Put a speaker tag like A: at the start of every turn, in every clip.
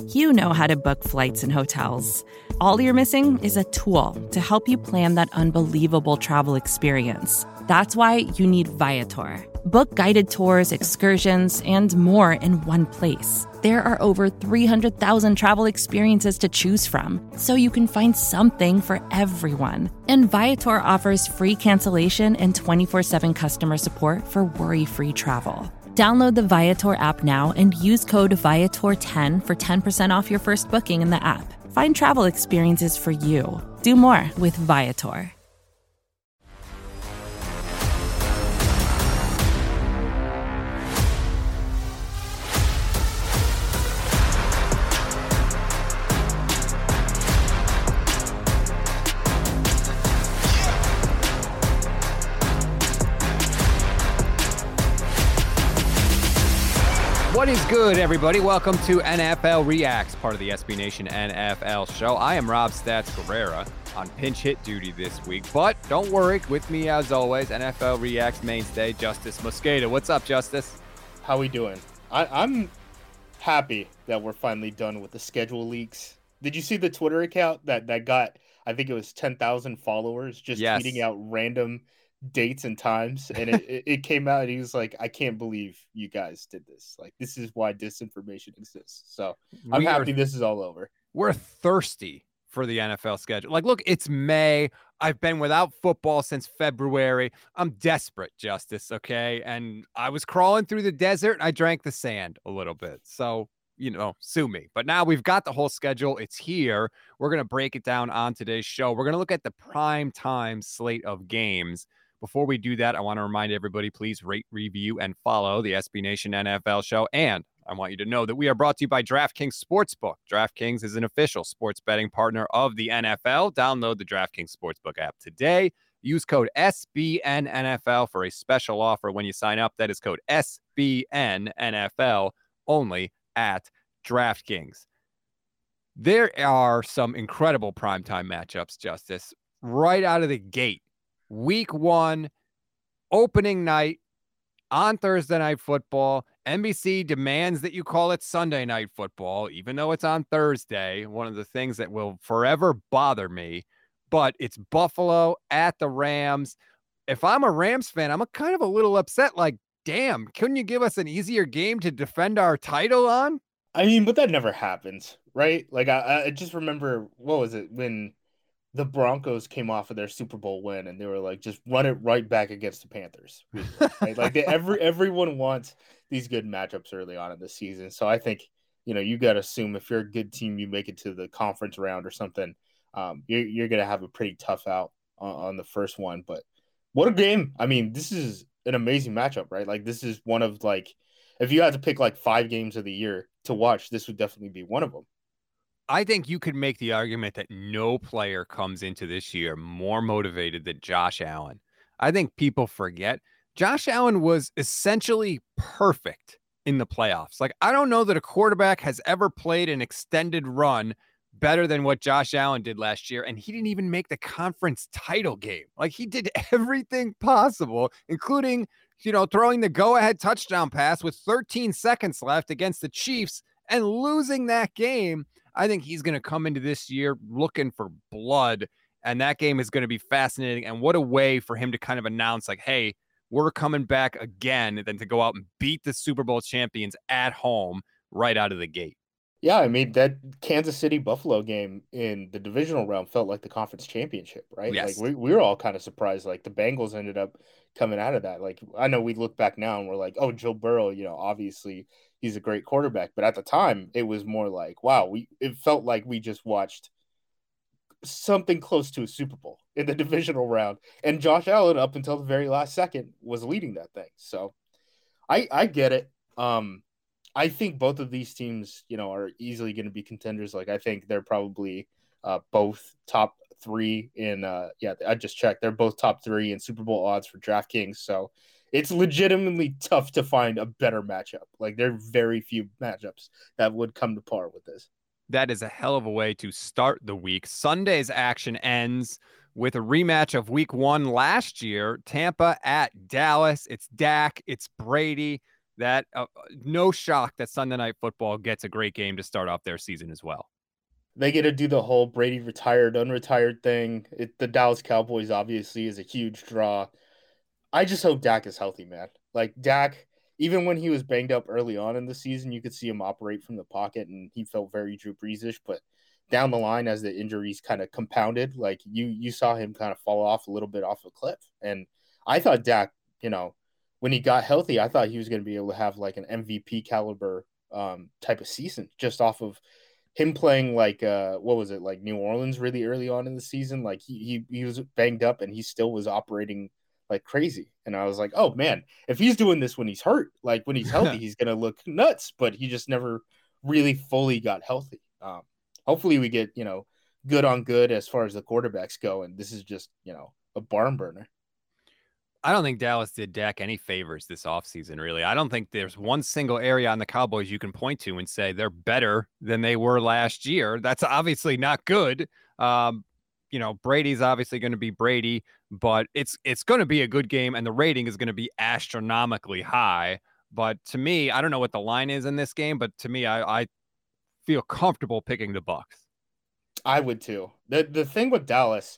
A: You know how to book flights and hotels. All you're missing is a tool to help you plan that unbelievable travel experience. That's why you need Viator. Book guided tours, excursions, and more in one place. There are over 300,000 travel experiences to choose from, so you can find something for everyone. And Viator offers free cancellation and 24/7 customer support for worry-free travel. Download the Viator app now and use code Viator10 for 10% off your first booking in the app. Find travel experiences for you. Do more with Viator.
B: What is good, everybody? Welcome to NFL Reacts, part of the SB Nation NFL show. I am Rob Stats Guerrera on pinch hit duty this week, but don't worry, with me as always, NFL Reacts mainstay, Justice Mosqueda. What's up, Justice?
C: How we doing? I'm happy that we're finally done with the schedule leaks. Did you see the Twitter account that got, I think it was 10,000 followers just tweeting out random dates and times, and it came out and he was like, I can't believe you guys did this. Like, this is why disinformation exists. So I'm happy this is all over.
B: We're thirsty for the NFL schedule. Like, look, it's May. I've been without football since February. I'm desperate, Justice, okay? And I was crawling through the desert and I drank the sand a little bit. So, you know, sue me. But now we've got the whole schedule. It's here. We're going to break it down on today's show. We're going to look at the prime time slate of games. Before we do that, I want to remind everybody, please rate, review, and follow the SB Nation NFL show. And I want you to know that we are brought to you by DraftKings Sportsbook. DraftKings is an official sports betting partner of the NFL. Download the DraftKings Sportsbook app today. Use code SBNNFL for a special offer when you sign up. That is code SBNNFL only at DraftKings. There are some incredible primetime matchups, Justice, right out of the gate. Week 1, opening night on Thursday Night Football. NBC demands that you call it Sunday Night Football, even though it's on Thursday. One of the things that will forever bother me. But it's Buffalo at the Rams. If I'm a Rams fan, I'm kind of a little upset. Like, damn, couldn't you give us an easier game to defend our title on?
C: I mean, but that never happens, right? Like, I just remember, what was it, when the Broncos came off of their Super Bowl win and they were like, just run it right back against the Panthers. Right? Like, everyone wants these good matchups early on in the season. So I think, you know, you got to assume if you're a good team, you make it to the conference round or something, you're going to have a pretty tough out on the first one. But what a game. I mean, this is an amazing matchup, right? Like, this is one of, like, if you had to pick like 5 games of the year to watch, this would definitely be one of them.
B: I think you could make the argument that no player comes into this year more motivated than Josh Allen. I think people forget Josh Allen was essentially perfect in the playoffs. Like, I don't know that a quarterback has ever played an extended run better than what Josh Allen did last year. And he didn't even make the conference title game. Like, he did everything possible, including, you know, throwing the go-ahead touchdown pass with 13 seconds left against the Chiefs and losing that game. I think he's going to come into this year looking for blood, and that game is going to be fascinating. And what a way for him to kind of announce, like, hey, we're coming back again, than to go out and beat the Super Bowl champions at home right out of the gate.
C: Yeah, I mean, that Kansas City Buffalo game in the divisional round felt like the conference championship, right?
B: Yes.
C: Like, we were all kind of surprised. Like, the Bengals ended up coming out of that. Like, I know we look back now and we're like, oh, Joe Burrow, you know, obviously he's a great quarterback. But at the time, it was more like, wow, it felt like we just watched something close to a Super Bowl in the divisional round. And Josh Allen, up until the very last second, was leading that thing. So I get it. I think both of these teams, you know, are easily going to be contenders. Like, I think they're probably both top 3 in I just checked. They're both top 3 in Super Bowl odds for DraftKings. So it's legitimately tough to find a better matchup. Like, there are very few matchups that would come to par with this.
B: That is a hell of a way to start the week. Sunday's action ends with a rematch of week 1 last year, Tampa at Dallas. It's Dak, it's Brady. that no shock that Sunday Night Football gets a great game to start off their season as well.
C: They get to do the whole Brady retired, unretired thing. The Dallas Cowboys obviously is a huge draw. I just hope Dak is healthy, man. Like Dak, even when he was banged up early on in the season, you could see him operate from the pocket, and he felt very Drew Brees-ish. But down the line, as the injuries kind of compounded, like you saw him kind of fall off a little bit off a cliff. And I thought Dak, when he got healthy, I thought he was going to be able to have like an MVP caliber type of season just off of him playing like what was it, like New Orleans really early on in the season. Like he was banged up and he still was operating like crazy. And I was like, oh man, if he's doing this when he's hurt, like when he's healthy, he's gonna look nuts. But he just never really fully got healthy. Hopefully we get, good on good as far as the quarterbacks go, and this is just, a barn burner.
B: I don't think Dallas did Dak any favors this offseason, really. I don't think there's one single area on the Cowboys you can point to and say they're better than they were last year. That's obviously not good. Brady's obviously going to be Brady, but it's going to be a good game, and the rating is going to be astronomically high. But to me, I don't know what the line is in this game, but to me, I feel comfortable picking the Bucs.
C: I would too. The thing with Dallas,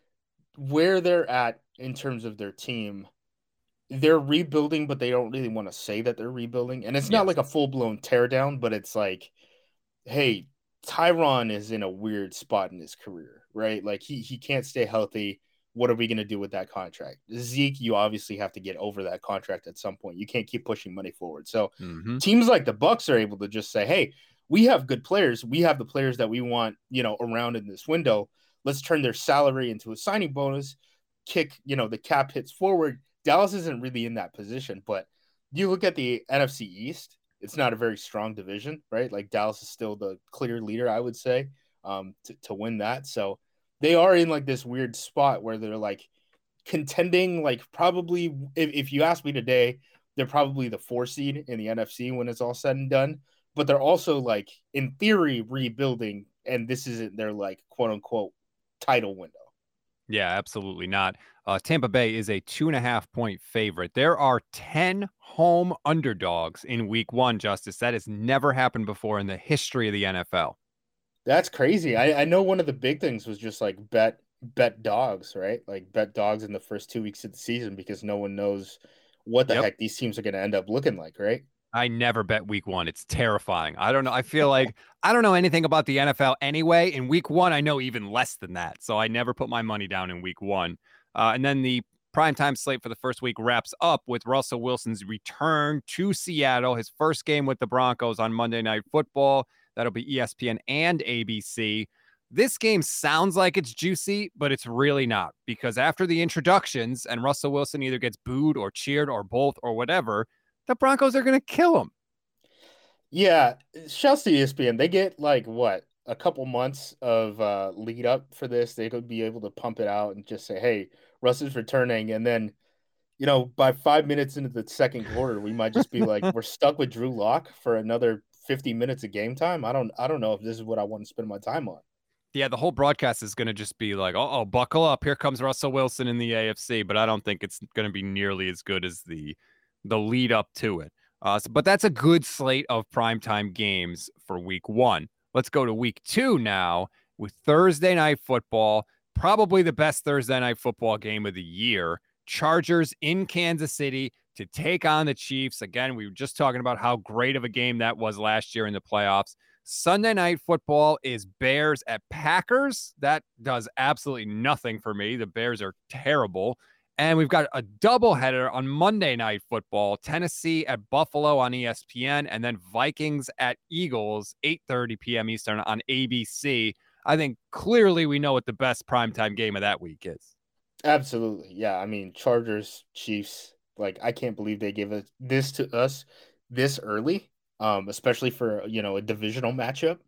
C: where they're at in terms of their team, they're rebuilding, but they don't really want to say that they're rebuilding. And it's not like a full-blown teardown, but it's like, hey, Tyron is in a weird spot in his career, right? Like he can't stay healthy. What are we going to do with that contract? Zeke, you obviously have to get over that contract at some point. You can't keep pushing money forward. So teams like the Bucs are able to just say, hey, we have good players. We have the players that we want, around in this window. Let's turn their salary into a signing bonus, kick, the cap hits forward. Dallas isn't really in that position, but you look at the NFC East, it's not a very strong division, right? Like Dallas is still the clear leader, I would say, to win that. So they are in like this weird spot where they're like contending, like probably, if you ask me today, they're probably the 4 seed in the NFC when it's all said and done. But they're also like, in theory, rebuilding, and this isn't their like quote unquote title window.
B: Yeah, absolutely not. Tampa Bay is a 2.5-point favorite. There are 10 home underdogs in week 1, Justice. That has never happened before in the history of the NFL.
C: That's crazy. I know one of the big things was just like bet dogs, right? Like bet dogs in the first 2 weeks of the season because no one knows what the heck these teams are going to end up looking like, right?
B: I never bet week 1. It's terrifying. I don't know. I feel like I don't know anything about the NFL anyway. In week 1, I know even less than that. So I never put my money down in week 1. And then the primetime slate for the first week wraps up with Russell Wilson's return to Seattle, his first game with the Broncos on Monday Night Football. That'll be ESPN and ABC. This game sounds like it's juicy, but it's really not, because after the introductions and Russell Wilson either gets booed or cheered or both or whatever, the Broncos are going to kill him.
C: Yeah, shouts to ESPN. They get like what, a couple months of lead up for this. They could be able to pump it out and just say, "Hey, Russ is returning," and then, by 5 minutes into the second quarter, we might just be like, "We're stuck with Drew Lock for another 50 minutes of game time." I don't know if this is what I want to spend my time on.
B: Yeah, the whole broadcast is going to just be like, "Oh, buckle up! Here comes Russell Wilson in the AFC," but I don't think it's going to be nearly as good as the lead up to it. But that's a good slate of primetime games for week 1. Let's go to week 2 now with Thursday Night Football, probably the best Thursday Night Football game of the year. Chargers in Kansas City to take on the Chiefs. Again, we were just talking about how great of a game that was last year in the playoffs. Sunday Night Football is Bears at Packers. That does absolutely nothing for me. The Bears are terrible. And we've got a doubleheader on Monday Night Football, Tennessee at Buffalo on ESPN, and then Vikings at Eagles, 8:30 p.m. Eastern on ABC. I think clearly we know what the best primetime game of that week is.
C: Absolutely. Yeah. I mean, Chargers, Chiefs, like, I can't believe they gave this to us this early, especially for, a divisional matchup.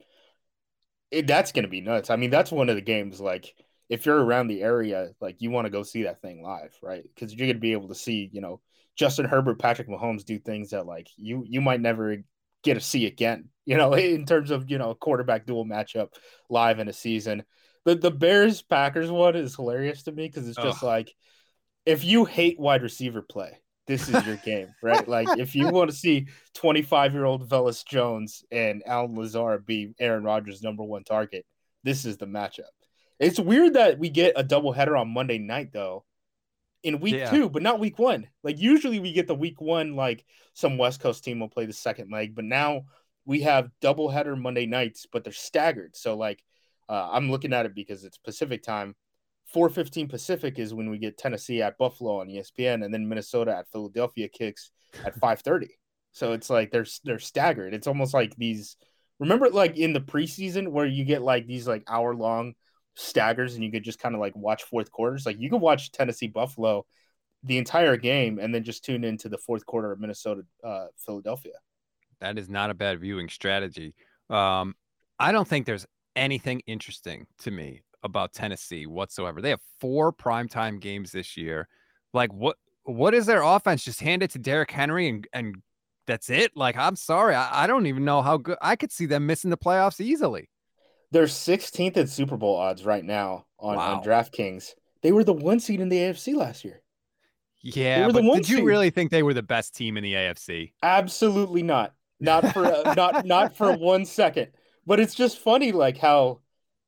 C: That's going to be nuts. I mean, that's one of the games, like, if you're around the area, like, you want to go see that thing live, right? Because you're going to be able to see, Justin Herbert, Patrick Mahomes do things that, like, you might never get to see again, in terms of, quarterback duel matchup live in a season. The Bears-Packers one is hilarious to me because it's just like, if you hate wide receiver play, this is your game, right? Like if you want to see 25-year-old Velus Jones and Alan Lazard be Aaron Rodgers' number one target, this is the matchup. It's weird that we get a doubleheader on Monday night though in week 2, but not week 1. Like usually we get the week 1, like some West Coast team will play the second leg, but now we have doubleheader Monday nights, but they're staggered. So like I'm looking at it because it's Pacific time. 4:15 Pacific is when we get Tennessee at Buffalo on ESPN, and then Minnesota at Philadelphia kicks at 5:30. So it's like they're staggered. It's almost like these. Remember, like in the preseason where you get like these like hour-long staggers, and you could just kind of like watch fourth quarters. Like you could watch Tennessee Buffalo the entire game, and then just tune into the fourth quarter of Minnesota Philadelphia.
B: That is not a bad viewing strategy. I don't think there's anything interesting to me about Tennessee whatsoever. They have 4 primetime games this year. Like what is their offense? Just hand it to Derrick Henry and that's it? Like, I'm sorry. I don't even know how good. I could see them missing the playoffs easily.
C: They're 16th in Super Bowl odds right now on DraftKings. They were the 1 seed in the AFC last year.
B: Yeah, but did you really think they were the best team in the AFC?
C: Absolutely not. Not for not for 1 second. But it's just funny, like how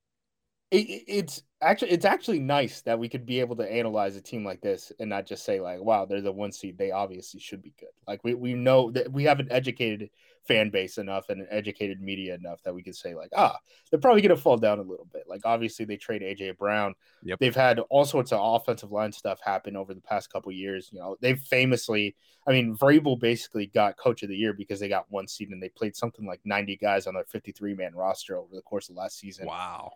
C: it's actually nice that we could be able to analyze a team like this and not just say like, wow, they're the 1 seed. They obviously should be good. Like we know that we have an educated fan base enough and an educated media enough that we could say like, they're probably going to fall down a little bit. Like obviously they trade AJ Brown.
B: Yep.
C: They've had all sorts of offensive line stuff happen over the past couple of years. You know, they've famously, Vrabel basically got coach of the year because they got 1 seed and they played something like 90 guys on their 53-man roster over the course of last season.
B: Wow.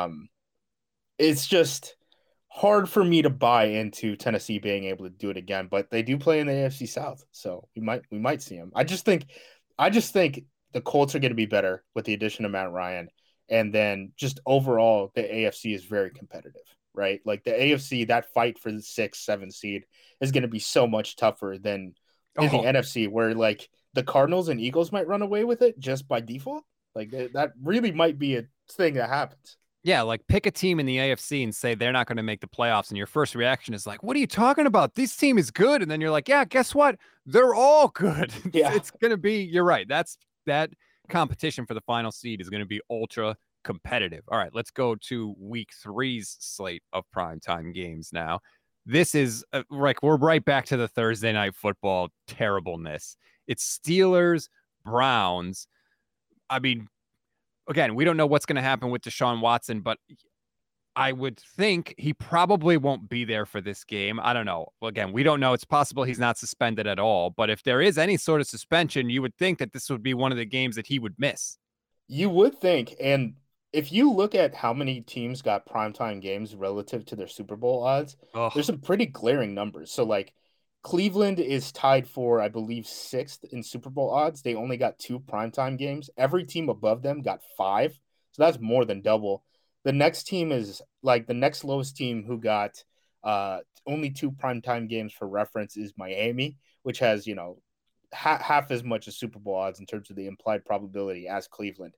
C: It's just hard for me to buy into Tennessee being able to do it again, but they do play in the AFC South, so we might see them. I just think the Colts are going to be better with the addition of Matt Ryan, and then just overall the AFC is very competitive, right? Like the AFC, that fight for the 6-7 seed is going to be so much tougher than in the NFC, where like the Cardinals and Eagles might run away with it just by default. Like that really might be a thing that happens.
B: Yeah, like pick a team in the AFC and say they're not going to make the playoffs. And your first reaction is like, what are you talking about? This team is good. And then you're like, yeah, guess what? They're all good.
C: Yeah.
B: It's going to be, you're right. That competition for the final seed is going to be ultra competitive. All right, let's go to week 3's slate of primetime games now. This is like, we're right back to the Thursday night football terribleness. It's Steelers, Browns. Again, we don't know what's going to happen with Deshaun Watson, but I would think he probably won't be there for this game. I don't know. Again, we don't know. It's possible he's not suspended at all. But if there is any sort of suspension, you would think that this would be one of the games that he would miss.
C: You would think. And if you look at how many teams got primetime games relative to their Super Bowl odds, there's some pretty glaring numbers. So, like, Cleveland is tied for, I believe, 6th in Super Bowl odds. They only got 2 primetime games. Every team above them got 5. So that's more than double. The next team is like the next lowest team who got only 2 primetime games for reference is Miami, which has, half as much as Super Bowl odds in terms of the implied probability as Cleveland.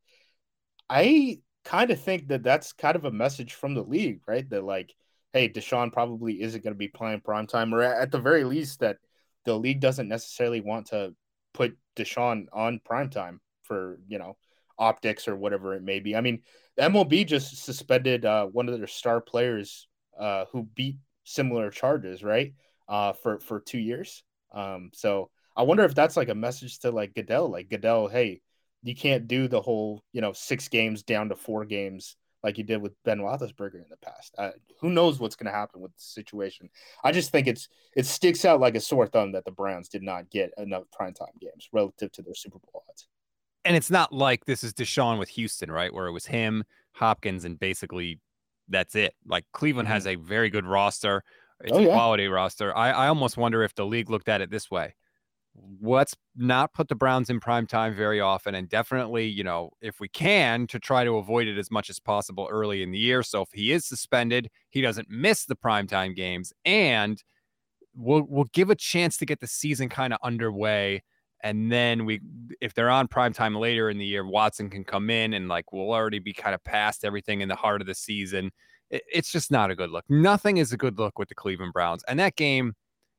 C: I kind of think that that's kind of a message from the league, right? That like, hey, Deshaun probably isn't going to be playing primetime, or at the very least that the league doesn't necessarily want to put Deshaun on primetime for, optics or whatever it may be. The MLB just suspended one of their star players who beat similar charges, right? For 2 years. So I wonder if that's like a message to like Goodell, hey, you can't do the whole, 6 games down to 4 games like you did with Ben Roethlisberger in the past. Who knows what's going to happen with the situation? I just think it sticks out like a sore thumb that the Browns did not get enough primetime games relative to their Super Bowl odds.
B: And it's not like this is Deshaun with Houston, right? Where it was him, Hopkins, and basically that's it. Like Cleveland has a very good roster. It's a quality roster. I almost wonder if the league looked at it this way. Let's not put the Browns in prime time very often, and definitely, if we can, to try to avoid it as much as possible early in the year. So if he is suspended, he doesn't miss the primetime games, and we'll give a chance to get the season kind of underway. And then if they're on primetime later in the year, Watson can come in and like we'll already be kind of past everything in the heart of the season. It's just not a good look. Nothing is a good look with the Cleveland Browns, and that game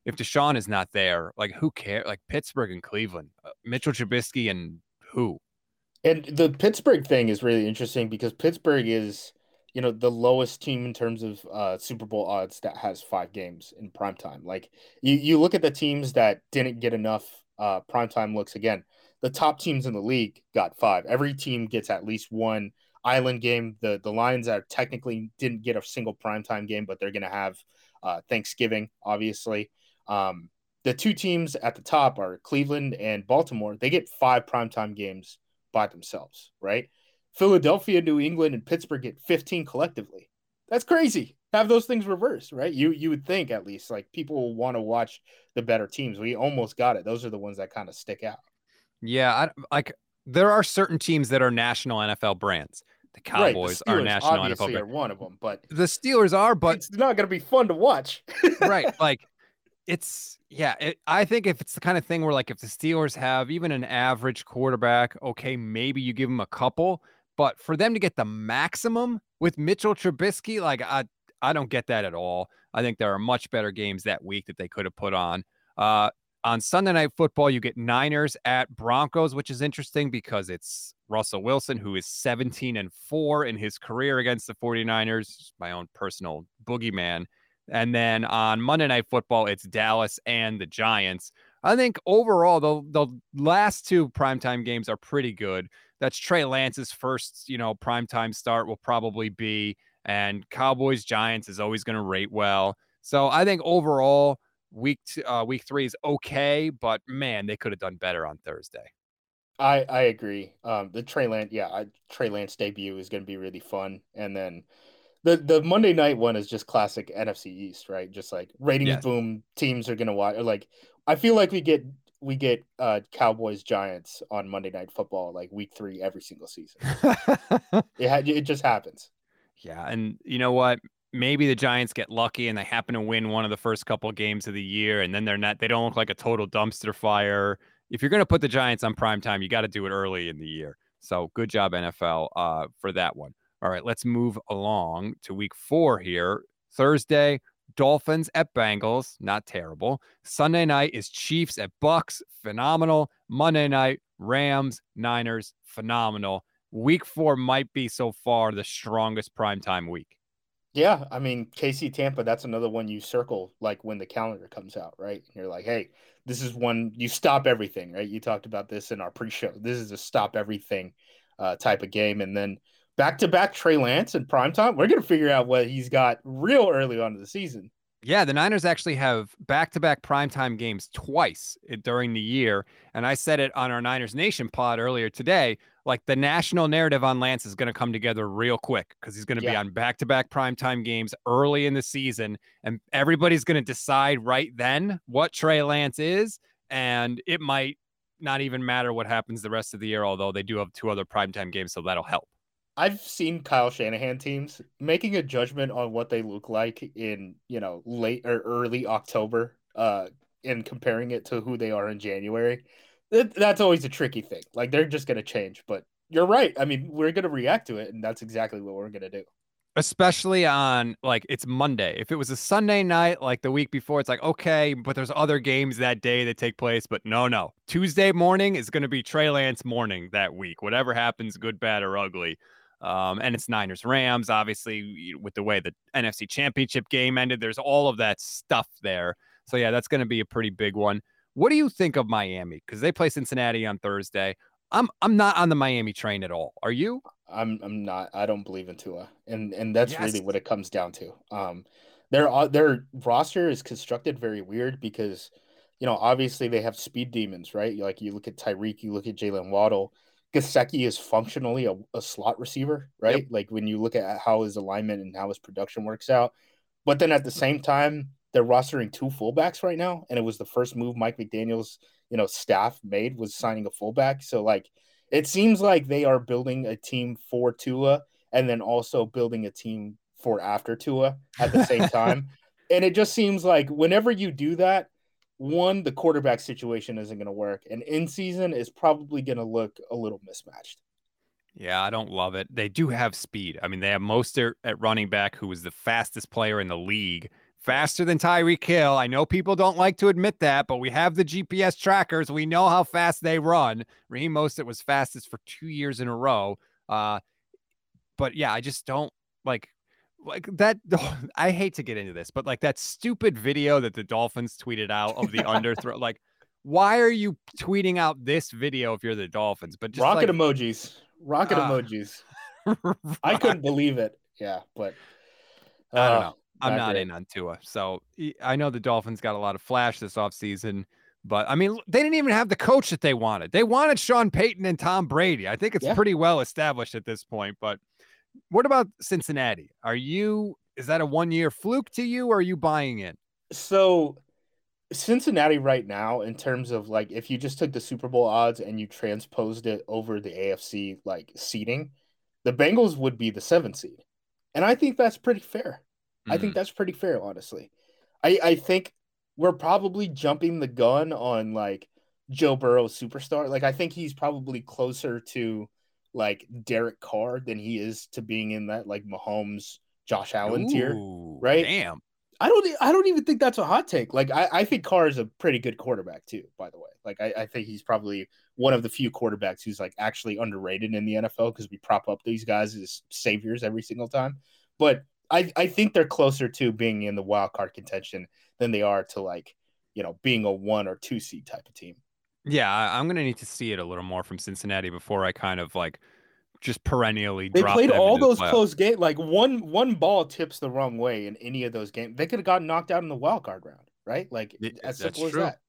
B: if Deshaun is not there, like who cares? Like Pittsburgh and Cleveland, Mitchell Trubisky and who?
C: And the Pittsburgh thing is really interesting because Pittsburgh is, the lowest team in terms of Super Bowl odds that has 5 games in prime time. Like you look at the teams that didn't get enough prime time looks again. The top teams in the league got 5. Every team gets at least one island game. The Lions are technically didn't get a single primetime game, but they're going to have Thanksgiving, obviously. The 2 teams at the top are Cleveland and Baltimore. They get 5 primetime games by themselves, right? Philadelphia, New England, and Pittsburgh get 15 collectively. That's crazy. Have those things reversed, right? You would think at least like people will want to watch the better teams. We almost got it. Those are the ones that kind of stick out.
B: Yeah, there are certain teams that are national NFL brands. The Cowboys
C: the
B: are national
C: obviously
B: NFL
C: are
B: brands.
C: one of them, but
B: The Steelers are, but
C: it's not going to be fun to watch.
B: right, like I think if it's the kind of thing where like if the Steelers have even an average quarterback, okay, maybe you give them a couple, but for them to get the maximum with Mitchell Trubisky, like I don't get that at all. I think there are much better games that week that they could have put on. On Sunday Night Football, you get Niners at Broncos, which is interesting because it's Russell Wilson, who is 17-4 in his career against the 49ers, my own personal boogeyman. And then on Monday Night Football, it's Dallas and the Giants. I think overall, the last 2 primetime games are pretty good. That's Trey Lance's first, primetime start will probably be, and Cowboys Giants is always going to rate well. So I think overall, week 3 is okay, but man, they could have done better on Thursday.
C: I agree. The Trey Lance debut is going to be really fun, and then the Monday night one is just classic NFC East, right? Just like ratings boom, teams are going to watch. Or like I feel like we get Cowboys Giants on Monday Night Football like week 3 every single season. It just happens.
B: Yeah, and you know what? Maybe the Giants get lucky and they happen to win one of the first couple of games of the year, and then they don't look like a total dumpster fire. If you're going to put the Giants on primetime, you got to do it early in the year. So good job, NFL, for that one. All right, let's move along to week 4 here. Thursday, Dolphins at Bengals, not terrible. Sunday night is Chiefs at Bucks, phenomenal. Monday night, Rams, Niners, phenomenal. Week 4 might be so far the strongest primetime week.
C: Yeah, I mean, KC Tampa, that's another one you circle like when the calendar comes out, right? And you're like, hey, this is one you stop everything, right? You talked about this in our pre-show. This is a stop everything type of game. And then back-to-back Trey Lance in primetime, we're going to figure out what he's got real early on in the season.
B: Yeah, the Niners actually have back-to-back primetime games twice during the year. And I said it on our Niners Nation pod earlier today, like the national narrative on Lance is going to come together real quick because he's going to be on back-to-back primetime games early in the season. And everybody's going to decide right then what Trey Lance is. And it might not even matter what happens the rest of the year, although they do have 2 other primetime games, so that'll help.
C: I've seen Kyle Shanahan teams making a judgment on what they look like in, late or early October, and comparing it to who they are in January. That's always a tricky thing. Like they're just going to change, but you're right. I mean, we're going to react to it, and that's exactly what we're going to do.
B: Especially on like it's Monday. If it was a Sunday night, like the week before, it's like, okay, but there's other games that day that take place. But no. Tuesday morning is going to be Trey Lance morning that week. Whatever happens, good, bad, or ugly. And it's Niners Rams, obviously, with the way the NFC Championship game ended. There's all of that stuff there. So, yeah, that's going to be a pretty big one. What do you think of Miami? Because they play Cincinnati on Thursday. I'm not on the Miami train at all. Are you?
C: I'm not. I don't believe in Tua, and that's really what it comes down to. Their roster is constructed very weird because, obviously they have speed demons, right? Like you look at Tyreek, you look at Jalen Waddle. Gesicki is functionally a slot receiver, right? Yep. Like when you look at how his alignment and how his production works out. But then at the same time, they're rostering 2 fullbacks right now, and it was the first move Mike McDaniel's, staff made was signing a fullback. So like it seems like they are building a team for Tua and then also building a team for after Tua at the same time. And it just seems like whenever you do that, one, the quarterback situation isn't going to work, and in season is probably going to look a little mismatched.
B: Yeah, I don't love it. They do have speed. I mean, they have Mostert at running back, who is the fastest player in the league faster than Tyreek Hill. I know people don't like to admit that, but we have the GPS trackers. We know how fast they run. Raheem Mostert was fastest for 2 years in a row. But yeah, I just don't like that. I hate to get into this, but like that stupid video that the Dolphins tweeted out of the underthrow, like, why are you tweeting out this video if you're the Dolphins? But just
C: rocket emojis. I couldn't believe it. Yeah, but
B: I don't know. I'm not in on Tua. So I know the Dolphins got a lot of flash this offseason, but I mean, they didn't even have the coach that they wanted. They wanted Sean Payton and Tom Brady. I think it's pretty well established at this point. But what about Cincinnati? Is that a 1-year fluke to you, or are you buying in?
C: So Cincinnati right now, in terms of like, if you just took the Super Bowl odds and you transposed it over the AFC like seeding, the Bengals would be the 7th seed. And I think that's pretty fair. I think that's pretty fair, honestly. I think we're probably jumping the gun on like Joe Burrow superstar. Like, I think he's probably closer to like Derek Carr than he is to being in that like Mahomes, Josh Allen tier, right?
B: Damn.
C: I don't even think that's a hot take. Like, I think Carr is a pretty good quarterback too, by the way. Like, I think he's probably one of the few quarterbacks who's like actually underrated in the NFL, because we prop up these guys as saviors every single time. But I think they're closer to being in the wild card contention than they are to like, being a 1 or 2 seed type of team.
B: Yeah, I'm going to need to see it a little more from Cincinnati before I kind of like just perennially
C: they
B: drop
C: played
B: them
C: all those
B: playoffs.
C: Close games. Like one ball tips the wrong way in any of those games, they could have gotten knocked out in the wild card round, right? Like, as simple as that.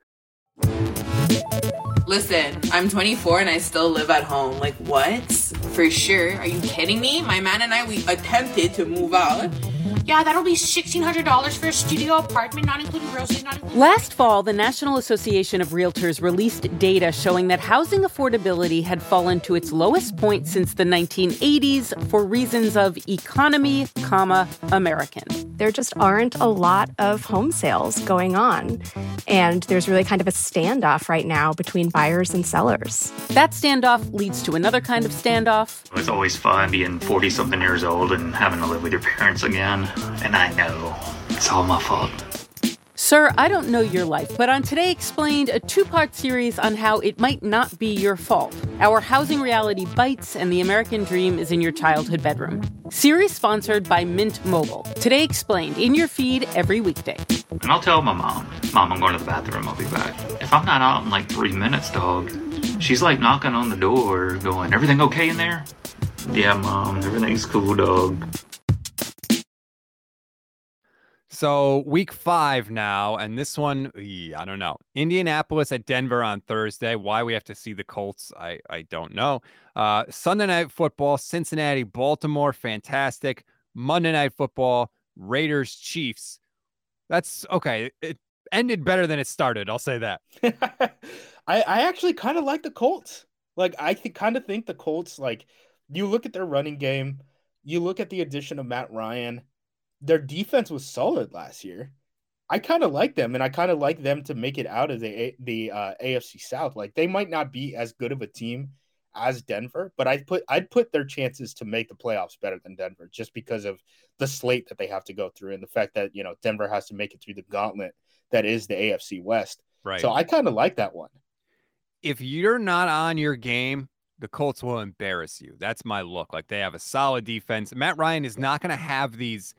D: Listen, I'm 24 and I still live at home. Like, what? For sure. Are you kidding me? My man and I, we attempted to move out.
E: Yeah, that'll be $1,600 for a studio apartment, not including groceries, not including...
F: Last fall, the National Association of Realtors released data showing that housing affordability had fallen to its lowest point since the 1980s for reasons of economy, American.
G: There just aren't a lot of home sales going on. And there's really kind of a standoff right now between buyers and sellers.
F: That standoff leads to another kind of standoff.
H: It's always fun being 40-something years old and having to live with your parents again. And I know it's all my fault.
F: Sir, I don't know your life, but on Today Explained, a 2-part series on how it might not be your fault. Our housing reality bites, and the American dream is in your childhood bedroom. Series sponsored by Mint Mobile. Today Explained, in your feed every weekday.
H: And I'll tell my mom, I'm going to the bathroom, I'll be back. If I'm not out in like 3 minutes, dog, she's like knocking on the door going, everything okay in there? Yeah, Mom, everything's cool, dog.
B: So week 5 now, and this one, I don't know. Indianapolis at Denver on Thursday. Why we have to see the Colts, I don't know. Sunday Night Football, Cincinnati, Baltimore, fantastic. Monday Night Football, Raiders, Chiefs. That's okay. It ended better than it started. I'll say that.
C: I actually kind of like the Colts. Like, I kind of think the Colts, like, you look at their running game, you look at the addition of Matt Ryan. Their defense was solid last year. I kind of like them, and I kind of like them to make it out of the AFC South. Like, they might not be as good of a team as Denver, but I'd put their chances to make the playoffs better than Denver, just because of the slate that they have to go through and the fact that, Denver has to make it through the gauntlet that is the AFC West.
B: Right.
C: So I kind of like that one.
B: If you're not on your game, the Colts will embarrass you. That's my look. Like, they have a solid defense. Matt Ryan is not going to have these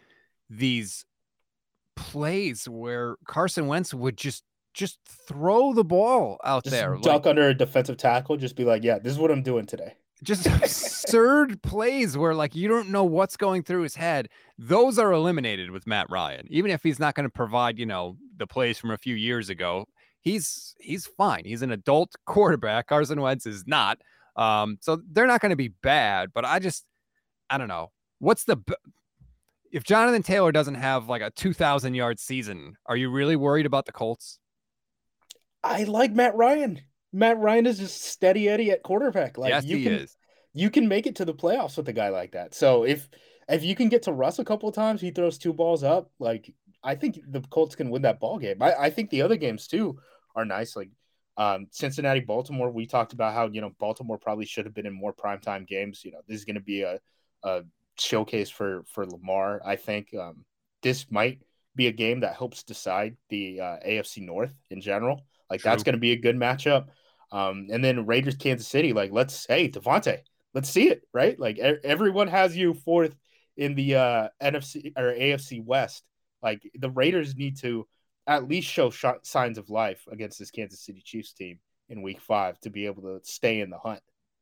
B: plays where Carson Wentz would just throw the ball out there.
C: Duck under a defensive tackle. Just be like, yeah, this is what I'm doing today.
B: Just absurd plays where like you don't know what's going through his head. Those are eliminated with Matt Ryan. Even if he's not going to provide, the plays from a few years ago, he's fine. He's an adult quarterback. Carson Wentz is not. So they're not going to be bad, but I don't know. If Jonathan Taylor doesn't have like a 2,000-yard season, are you really worried about the Colts?
C: I like Matt Ryan. Matt Ryan is just steady Eddie at quarterback. Like,
B: yes, he is.
C: You can make it to the playoffs with a guy like that. So if you can get to Russ a couple of times, he throws 2 balls up. Like, I think the Colts can win that ball game. I think the other games too are nice. Like Cincinnati, Baltimore. We talked about how Baltimore probably should have been in more primetime games. This is going to be a showcase for Lamar. I think this might be a game that helps decide the AFC North in general. Like
B: True.
C: that's going to be a good matchup. And then Raiders, Kansas City. Like Devontae, let's see it, right? Like everyone has you fourth in the NFC or AFC West. Like the Raiders need to at least show signs of life against this Kansas City Chiefs team in Week 5 to be able to stay in the hunt.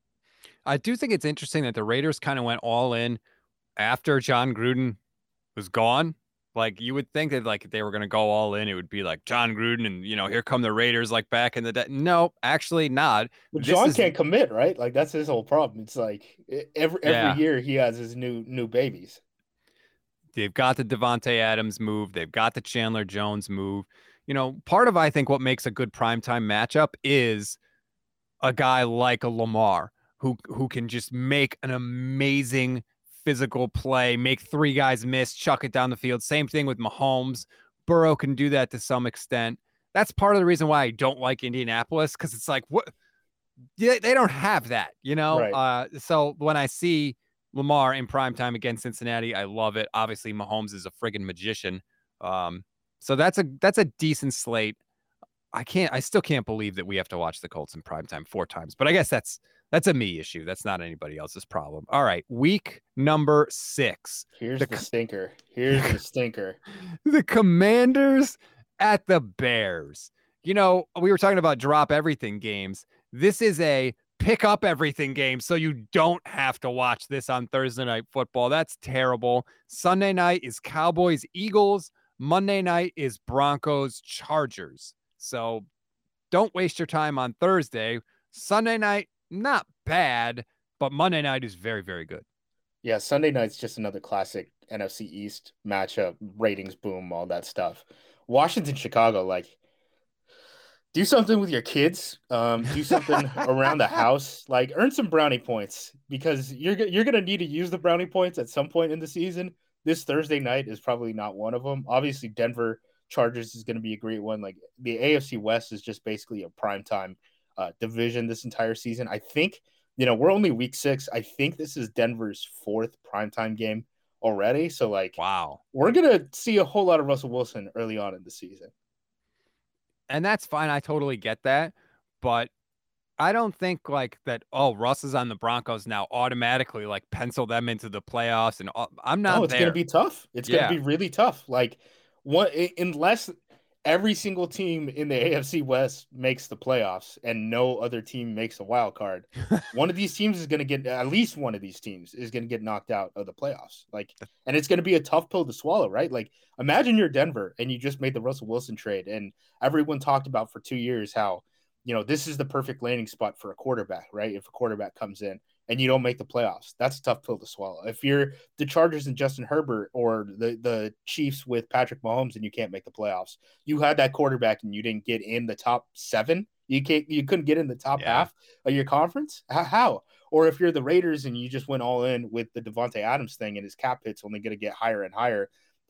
B: I do think it's interesting that the Raiders kind of went all in after John Gruden was gone. Like you would think that like if they were going to go all in, it would be like John Gruden and, here come the Raiders like back in the day. No, actually not.
C: But John can't commit, right? Like that's his whole problem. It's like every year he has his new babies.
B: They've got the Devontae Adams move. They've got the Chandler Jones move. Part of I think what makes a good primetime matchup is a guy like a Lamar who can just make an amazing physical play, make three guys miss, chuck it down the field. Same thing with Mahomes. Burrow can do that to some extent. That's part of the reason why I don't like Indianapolis, because it's like, what? They don't have that,
C: Right.
B: So when I see Lamar in primetime against Cincinnati, I love it. Obviously, Mahomes is a friggin' magician. So that's a decent slate. I still can't believe that we have to watch the Colts in primetime 4 times, but I guess that's a me issue. That's not anybody else's problem. All right. Week number 6.
C: Here's the stinker. Here's the stinker.
B: The Commanders at the Bears. We were talking about drop everything games. This is a pick up everything game, so you don't have to watch this on Thursday Night Football. That's terrible. Sunday night is Cowboys Eagles. Monday night is Broncos Chargers. So don't waste your time on Thursday. Sunday night, not bad, but Monday night is very, very good.
C: Yeah, Sunday night's just another classic NFC East matchup, ratings boom, all that stuff. Washington, Chicago, like, do something with your kids. Do something around the house. Like, earn some brownie points, because you're going to need to use the brownie points at some point in the season. This Thursday night is probably not one of them. Obviously, Denver Chargers is going to be a great one. Like, the AFC West is just basically a primetime division this entire season. I think, we're only week 6. I think this is Denver's 4th primetime game already. So, like,
B: wow,
C: we're going to see a whole lot of Russell Wilson early on in the season.
B: And that's fine. I totally get that. But I don't think like that, Russ is on the Broncos now, automatically like pencil them into the playoffs. And I'm not
C: No, it's going to be tough. It's going to be really tough. Like, unless every single team in the AFC West makes the playoffs and no other team makes a wild card, one of these teams is going to get, at least one of these teams is going to get knocked out of the playoffs. Like, and it's going to be a tough pill to swallow, right? Like, imagine you're Denver and you just made the Russell Wilson trade, and everyone talked about for 2 years how, this is the perfect landing spot for a quarterback, right? If a quarterback comes in and you don't make the playoffs, that's a tough pill to swallow. If you're the Chargers and Justin Herbert, or the Chiefs with Patrick Mahomes and you can't make the playoffs, you had that quarterback and you didn't get in the top 7. You couldn't get in the top half of your conference. How? Or if you're the Raiders and you just went all in with the Devontae Adams thing, and his cap hit's only going to get higher and higher,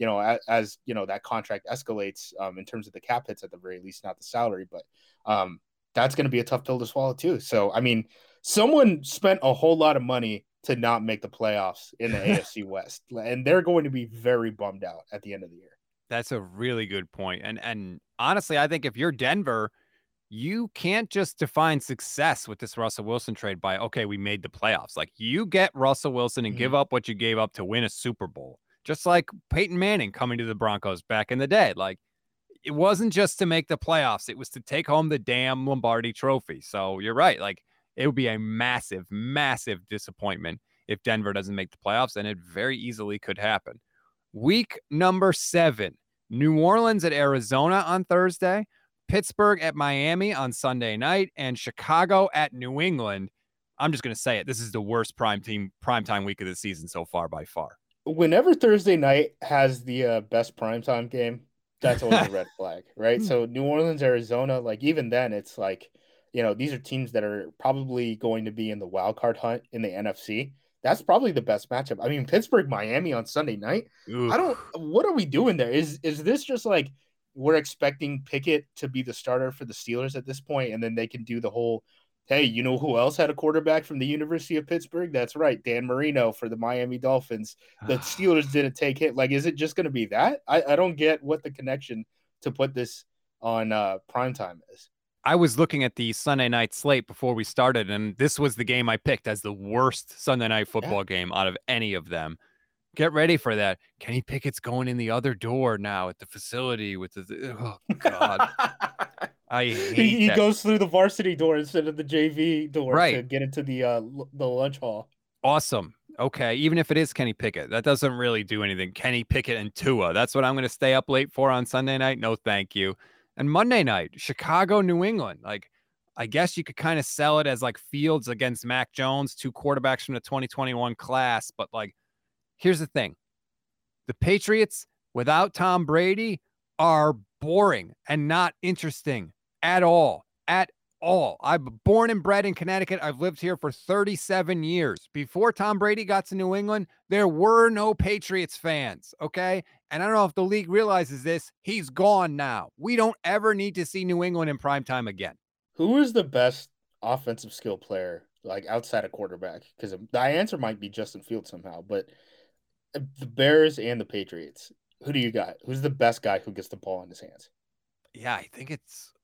C: as that contract escalates, in terms of the cap hits at the very least, not the salary, but that's going to be a tough pill to swallow too. So, I mean, someone spent a whole lot of money to not make the playoffs in the AFC West, and they're going to be very bummed out at the end of the year.
B: That's a really good point. And honestly, I think if you're Denver, you can't just define success with this Russell Wilson trade by, okay, we made the playoffs. Like, you get Russell Wilson and give up what you gave up to win a Super Bowl, just like Peyton Manning coming to the Broncos back in the day. Like, it wasn't just to make the playoffs. It was to take home the damn Lombardi trophy. So you're right. Like, it would be a massive, massive disappointment if Denver doesn't make the playoffs, and it very easily could happen. Week number 7, New Orleans at Arizona on Thursday, Pittsburgh at Miami on Sunday night, and Chicago at New England. I'm just going to say it. This is the worst primetime week of the season so far by far.
C: Whenever Thursday night has the best primetime game, that's always a red flag, right? So New Orleans, Arizona, like, even then it's like, these are teams that are probably going to be in the wild card hunt in the NFC. That's probably the best matchup. I mean, Pittsburgh, Miami on Sunday night.
B: Oof.
C: What are we doing there? Is this just like we're expecting Pickett to be the starter for the Steelers at this point, and then they can do the whole, Hey, you know who else had a quarterback from the University of Pittsburgh? That's right, Dan Marino for the Miami Dolphins. The Steelers didn't take hit. Like, is it just going to be that? I don't get what the connection to put this on primetime is.
B: I was looking at the Sunday night slate before we started, and this was the game I picked as the worst Sunday night football game out of any of them. Get ready for that. Kenny Pickett's going in the other door now at the facility with the oh God. I hate
C: he
B: that.
C: goes through the varsity door instead of the JV door
B: Right.
C: to get into the lunch hall.
B: Awesome. Okay, even if it is Kenny Pickett, that doesn't really do anything. Kenny Pickett and Tua. That's what I'm going to stay up late for on Sunday night. No, thank you. And Monday night, Chicago, New England. Like, I guess you could kind of sell it as like Fields against Mac Jones, 2 quarterbacks from the 2021 class. But like, here's the thing. The Patriots without Tom Brady are boring and not interesting at all. At all. I'm born and bred in Connecticut. I've lived here for 37 years. Before Tom Brady got to New England, there were no Patriots fans, okay? And I don't know if the league realizes this. He's gone now. We don't ever need to see New England in primetime again.
C: Who is the best offensive skill player, like outside of quarterback? Because the answer might be Justin Fields somehow, but the Bears and the Patriots, who do you got? Who's the best guy who gets the ball in his hands?
B: Yeah, I think it's,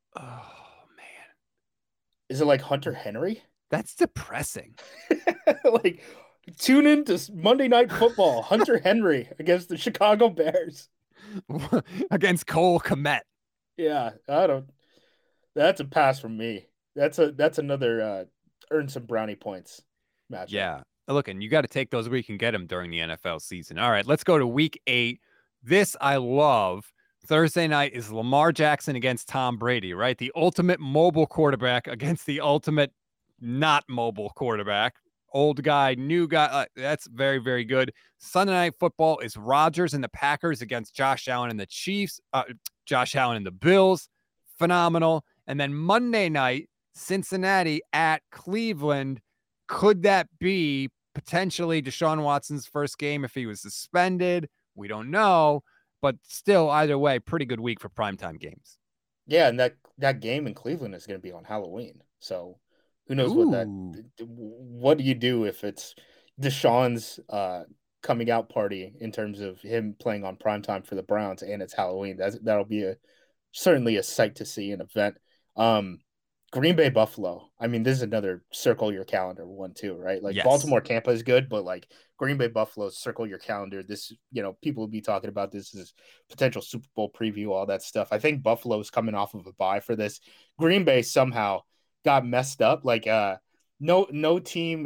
C: Is it like Hunter Henry?
B: that's depressing.
C: Like, tune in to Monday Night Football. Hunter Henry against the Chicago Bears.
B: Against Cole Kmet.
C: Yeah, that's a pass from me. That's another earn some brownie points match.
B: Yeah. Look, and you got to take those where you can get them during the NFL season. All right, let's go to week 8. This I love. Thursday night is Lamar Jackson against Tom Brady, right? The ultimate mobile quarterback against the ultimate not mobile quarterback. Old guy, new guy. That's very, very good. Sunday night football is Rodgers and the Packers against Josh Allen and the Chiefs. Josh Allen and the Bills. Phenomenal. And then Monday night, Cincinnati at Cleveland. Could that be potentially Deshaun Watson's first game if he was suspended? We don't know. But still, either way, pretty good week for primetime games.
C: Yeah, and that game in Cleveland is going to be on Halloween. So who knows what do you do if it's Deshaun's coming out party in terms of him playing on primetime for the Browns and it's Halloween. That'll be certainly a sight to see, an event. Green Bay Buffalo. I mean, this is another circle your calendar one too, right? Like, yes. Baltimore Tampa is good, but like Green Bay Buffalo, circle your calendar. This, people will be talking about this as potential Super Bowl preview, all that stuff. I think Buffalo is coming off of a bye for this. Green Bay somehow got messed up. Like, no team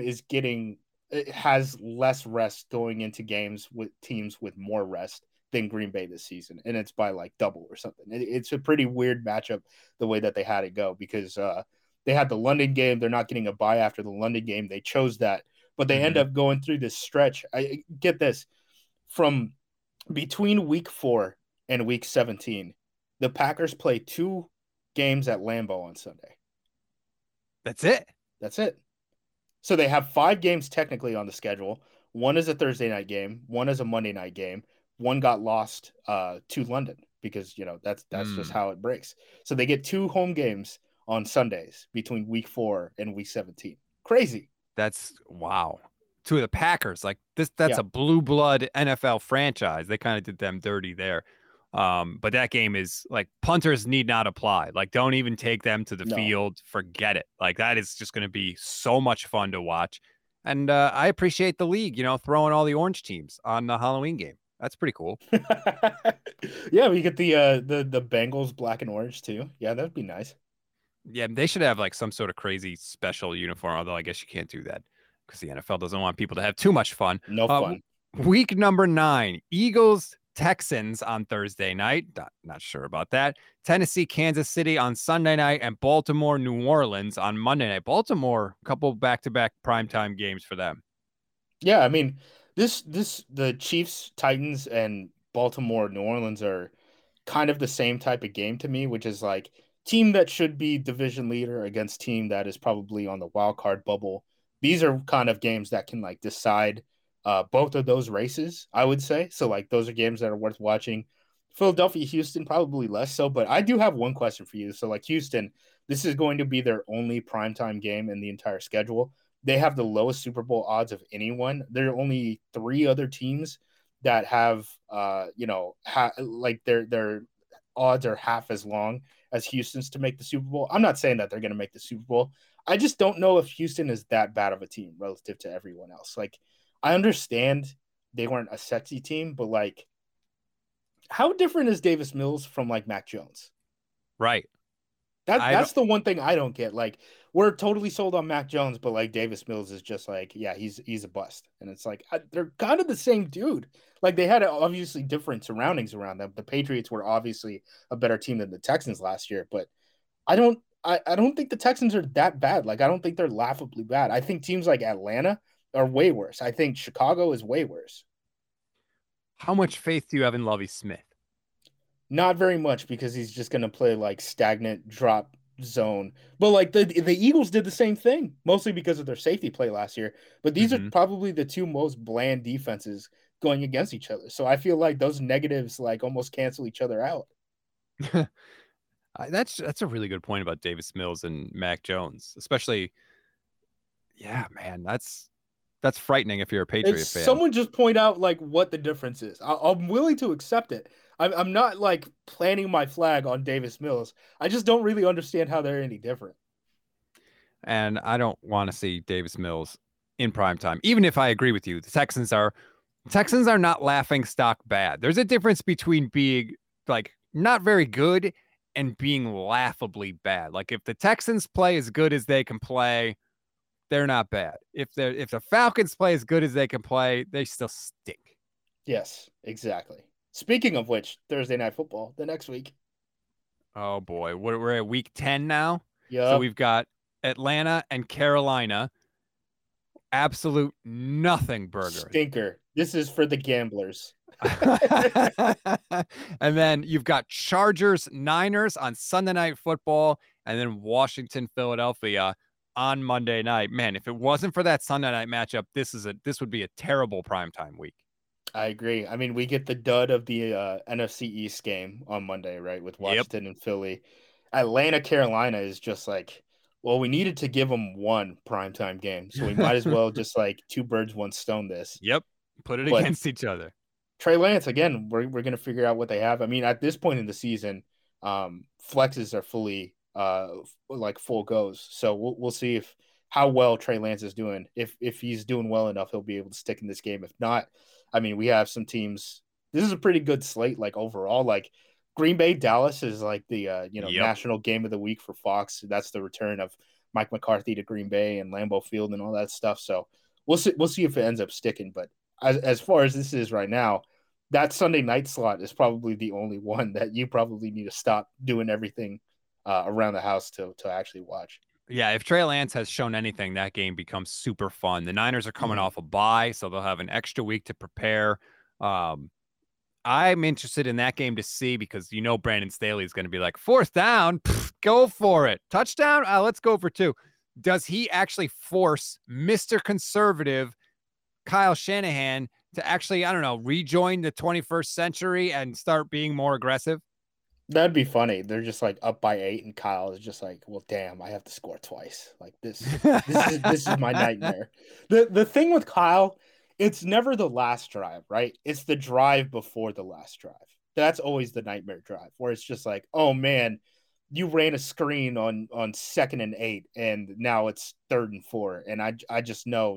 C: has less rest going into games with teams with more rest than Green Bay this season, and it's by like double or something. It's a pretty weird matchup the way that they had it go, because they had the London game. They're not getting a bye after the London game. They chose that, but they end up going through this stretch. I get this, from between week 4 and week 17, the Packers play 2 games at Lambeau on Sunday.
B: That's it.
C: So they have 5 games technically on the schedule. One is a Thursday night game. One is a Monday night game. One got lost to London because, that's just how it breaks. So they get 2 home games on Sundays between week 4 and week 17. Crazy.
B: That's wow. To the Packers, like that's a blue blood NFL franchise. They kind of did them dirty there. But that game is like, punters need not apply. Like, don't even take them to the field. Forget it. Like, that is just going to be so much fun to watch. And I appreciate the league, throwing all the orange teams on the Halloween game. That's pretty cool.
C: Yeah, we get the Bengals black and orange too. Yeah, that'd be nice.
B: Yeah, they should have like some sort of crazy special uniform, although I guess you can't do that because the NFL doesn't want people to have too much fun.
C: No fun.
B: Week number 9, Eagles Texans on Thursday night. Not sure about that. Tennessee, Kansas City on Sunday night, and Baltimore, New Orleans on Monday night. Baltimore, a couple back-to-back primetime games for them.
C: Yeah, I mean, the Chiefs, Titans, and Baltimore, New Orleans are kind of the same type of game to me, which is like team that should be division leader against team that is probably on the wild card bubble. These are kind of games that can like decide both of those races, I would say. So like, those are games that are worth watching. Philadelphia, Houston, probably less so, but I do have one question for you. So like, Houston, this is going to be their only primetime game in the entire schedule. They have the lowest Super Bowl odds of anyone. There are only 3 other teams that have, their odds are half as long as Houston's to make the Super Bowl. I'm not saying that they're going to make the Super Bowl. I just don't know if Houston is that bad of a team relative to everyone else. Like, I understand they weren't a sexy team, but like, how different is Davis Mills from like Mac Jones?
B: Right.
C: That's the one thing I don't get. Like, we're totally sold on Mac Jones, but like Davis Mills is just like, yeah, he's a bust. And it's like, they're kind of the same dude. Like, they had obviously different surroundings around them. The Patriots were obviously a better team than the Texans last year, but I don't think the Texans are that bad. Like, I don't think they're laughably bad. I think teams like Atlanta are way worse. I think Chicago is way worse.
B: How much faith do you have in Lovie Smith?
C: Not very much, because he's just going to play like stagnant drop zone. But like the Eagles did the same thing, mostly because of their safety play last year. But these are probably the 2 most bland defenses going against each other. So I feel like those negatives like almost cancel each other out.
B: That's a really good point about Davis Mills and Mac Jones, especially. Yeah, man, that's frightening if you're a Patriot fan.
C: Someone just point out like what the difference is. I'm willing to accept it. I'm not like planting my flag on Davis Mills. I just don't really understand how they're any different.
B: And I don't want to see Davis Mills in prime time, even if I agree with you. The Texans are not laughing stock bad. There's a difference between being like not very good and being laughably bad. Like, if the Texans play as good as they can play, they're not bad. If the Falcons play as good as they can play, they still stink.
C: Yes, exactly. Speaking of which, Thursday Night Football the next week.
B: Oh boy, we're at week 10 now.
C: Yeah.
B: So we've got Atlanta and Carolina. Absolute nothing burger.
C: Stinker. This is for the gamblers.
B: And then you've got Chargers, Niners on Sunday Night Football, and then Washington, Philadelphia on Monday night. Man, if it wasn't for that Sunday night matchup, this would be a terrible primetime week.
C: I agree. I mean, we get the dud of the NFC East game on Monday, right, with Washington and Philly. Atlanta, Carolina is just like, well, we needed to give them one primetime game, so we might as well just like 2 birds, 1 stone this.
B: Yep, put it against each other.
C: Trey Lance, again, we're going to figure out what they have. I mean, at this point in the season, flexes are fully like full goes. So we'll see how well Trey Lance is doing. If he's doing well enough, he'll be able to stick in this game. If not, I mean, we have some teams. This is a pretty good slate, like overall. Like Green Bay, Dallas is like the national game of the week for Fox. That's the return of Mike McCarthy to Green Bay and Lambeau Field and all that stuff. So we'll see if it ends up sticking. But as far as this is right now, that Sunday night slot is probably the only one that you probably need to stop doing everything around the house to actually watch.
B: Yeah, if Trey Lance has shown anything, that game becomes super fun. The Niners are coming off a bye, so they'll have an extra week to prepare. I'm interested in that game to see, because Brandon Staley is going to be like, 4th down, go for it. Touchdown, let's go for 2. Does he actually force Mr. Conservative Kyle Shanahan to actually, I don't know, rejoin the 21st century and start being more aggressive?
C: That'd be funny. They're just like up by 8, and Kyle is just like, well, damn, I have to score twice. Like this is my nightmare. The thing with Kyle, it's never the last drive, right? It's the drive before the last drive. That's always the nightmare drive, where it's just like, oh man, you ran a screen on 2nd and 8, and now it's 3rd and 4, and I just know,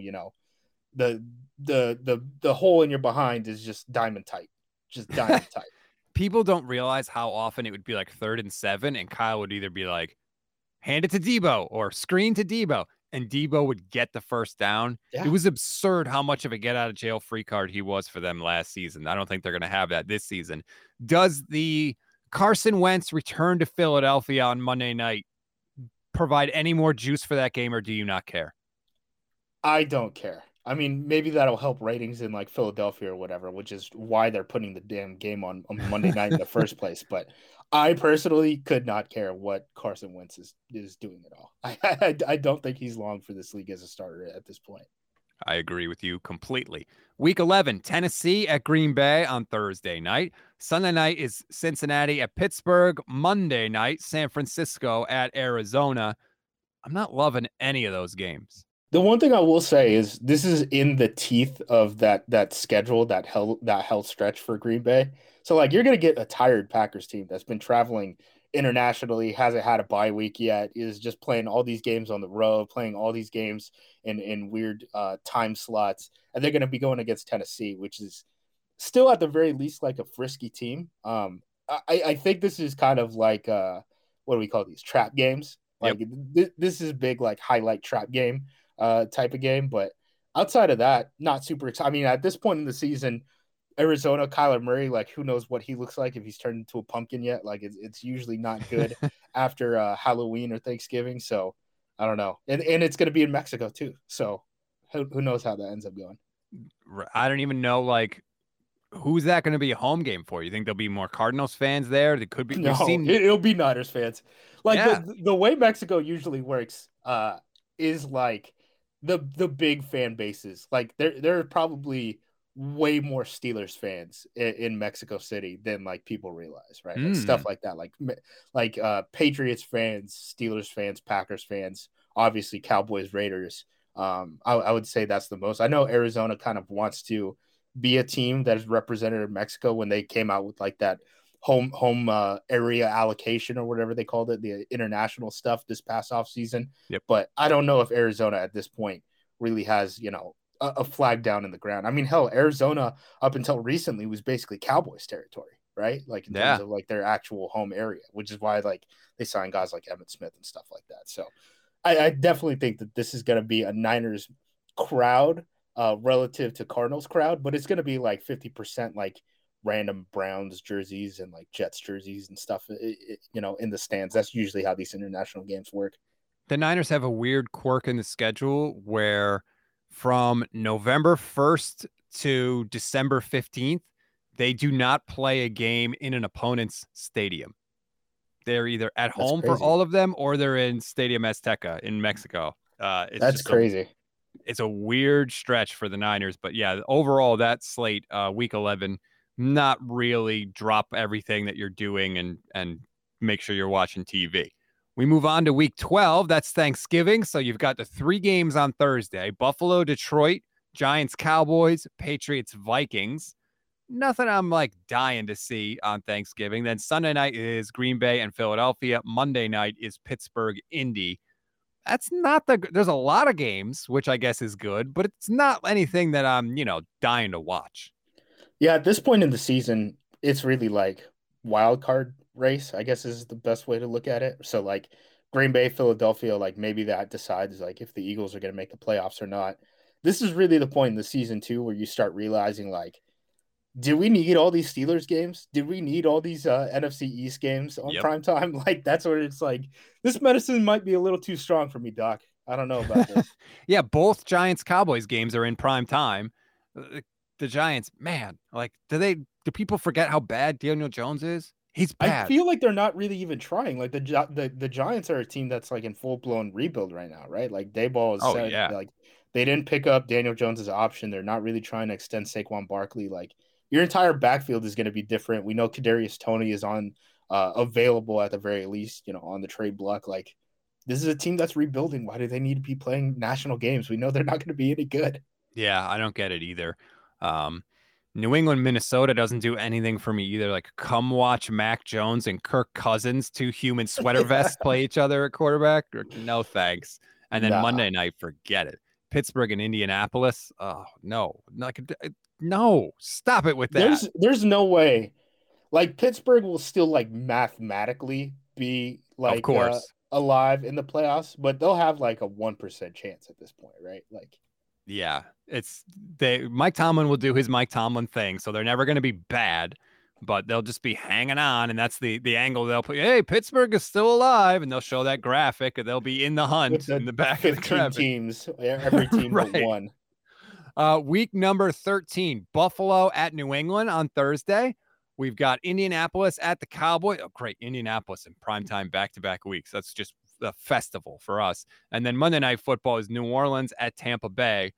C: the hole in your behind is just diamond tight, People
B: don't realize how often it would be like 3rd and 7, and Kyle would either be like, hand it to Debo or screen to Debo, and Debo would get the 1st down. Yeah. It was absurd how much of a get out of jail free card he was for them last season. I don't think they're going to have that this season. Does the Carson Wentz return to Philadelphia on Monday night provide any more juice for that game, or do you not care?
C: I don't care. I mean, maybe that'll help ratings in like Philadelphia or whatever, which is why they're putting the damn game on Monday night in the first place. But I personally could not care what Carson Wentz is doing at all. I don't think he's long for this league as a starter at this point.
B: I agree with you completely. Week 11, Tennessee at Green Bay on Thursday night. Sunday night is Cincinnati at Pittsburgh. Monday night, San Francisco at Arizona. I'm not loving any of those games.
C: The one thing I will say is this is in the teeth of that schedule, that hell stretch for Green Bay. So like you're gonna get a tired Packers team that's been traveling internationally, hasn't had a bye week yet, is just playing all these games on the road, playing all these games in weird time slots, and they're gonna be going against Tennessee, which is still at the very least like a frisky team. I think this is kind of like what do we call these, trap games? Like this is big like highlight trap game type of game, but outside of that, not super excited. I mean, at this point in the season, Arizona, Kyler Murray, like who knows what he looks like if he's turned into a pumpkin yet? Like it's usually not good after Halloween or Thanksgiving. So I don't know, and it's going to be in Mexico too. So who knows how that ends up going?
B: I don't even know like who's that going to be a home game for? You think there'll be more Cardinals fans there? There could be.
C: No, it'll be Niners fans. Like the way Mexico usually works is like the big fan bases. Like there are probably way more Steelers fans in Mexico City than like people realize, right? Like stuff like that, like Patriots fans, Steelers fans, Packers fans, obviously Cowboys, Raiders. I would say that's the most. I know Arizona kind of wants to be a team that is represented in Mexico when they came out with like that home area allocation or whatever they called it, the international stuff this past off season.
B: Yep.
C: But I don't know if Arizona at this point really has, a flag down in the ground. I mean, hell, Arizona up until recently was basically Cowboys territory, right? Like in terms of like their actual home area, which is why like they signed guys like Emmitt Smith and stuff like that. So I definitely think that this is going to be a Niners crowd relative to Cardinals crowd, but it's going to be like 50% like random Browns jerseys and like Jets jerseys and stuff, in the stands. That's usually how these international games work.
B: The Niners have a weird quirk in the schedule where from November 1st to December 15th, they do not play a game in an opponent's stadium. They're either at home for all of them or they're in Stadium Azteca in Mexico.
C: That's crazy.
B: It's a weird stretch for the Niners, but yeah, overall that slate, week 11, not really drop everything that you're doing and make sure you're watching TV. We move on to week 12. That's Thanksgiving. So you've got the 3 games on Thursday: Buffalo, Detroit, Giants, Cowboys, Patriots, Vikings. Nothing I'm like dying to see on Thanksgiving. Then Sunday night is Green Bay and Philadelphia. Monday night is Pittsburgh, Indy. That's not there's a lot of games, which I guess is good, but it's not anything that I'm, dying to watch.
C: Yeah, at this point in the season, it's really like wild card race, I guess is the best way to look at it. So like Green Bay, Philadelphia, like maybe that decides like if the Eagles are going to make the playoffs or not. This is really the point in the season too, where you start realizing like, do we need all these Steelers games? Did we need all these NFC East games on prime time? Like that's what it's like. This medicine might be a little too strong for me, Doc. I don't know about this.
B: Yeah, both Giants Cowboys games are in prime time. The Giants, man, like do people forget how bad Daniel Jones is? He's bad.
C: I feel like they're not really even trying. Like the Giants are a team that's like in full blown rebuild right now, right? Like Daboll is said, like they didn't pick up Daniel Jones as an option. They're not really trying to extend Saquon Barkley. Like your entire backfield is going to be different. We know Kadarius Toney is on available at the very least, on the trade block. Like this is a team that's rebuilding. Why do they need to be playing national games? We know they're not going to be any good.
B: Yeah, I don't get it either. New England, Minnesota doesn't do anything for me either. Like, come watch Mac Jones and Kirk Cousins, 2 human sweater vests, play each other at quarterback. No thanks. And then Monday night, forget it. Pittsburgh and Indianapolis. Oh no, no, stop it with that.
C: There's no way. Like Pittsburgh will still like mathematically be like, of course, alive in the playoffs, but they'll have like a 1% chance at this point, right? Like.
B: Yeah, Mike Tomlin will do his Mike Tomlin thing, so they're never going to be bad, but they'll just be hanging on, and that's the angle they'll put. Hey, Pittsburgh is still alive, and they'll show that graphic, and they'll be in the hunt in the back of the graphic.
C: Teams, every team
B: right.
C: but one.
B: Week number 13, Buffalo at New England on Thursday. We've got Indianapolis at the Cowboys. Oh, great, Indianapolis in primetime back-to-back weeks. That's just the festival for us. And then Monday Night Football is New Orleans at Tampa Bay.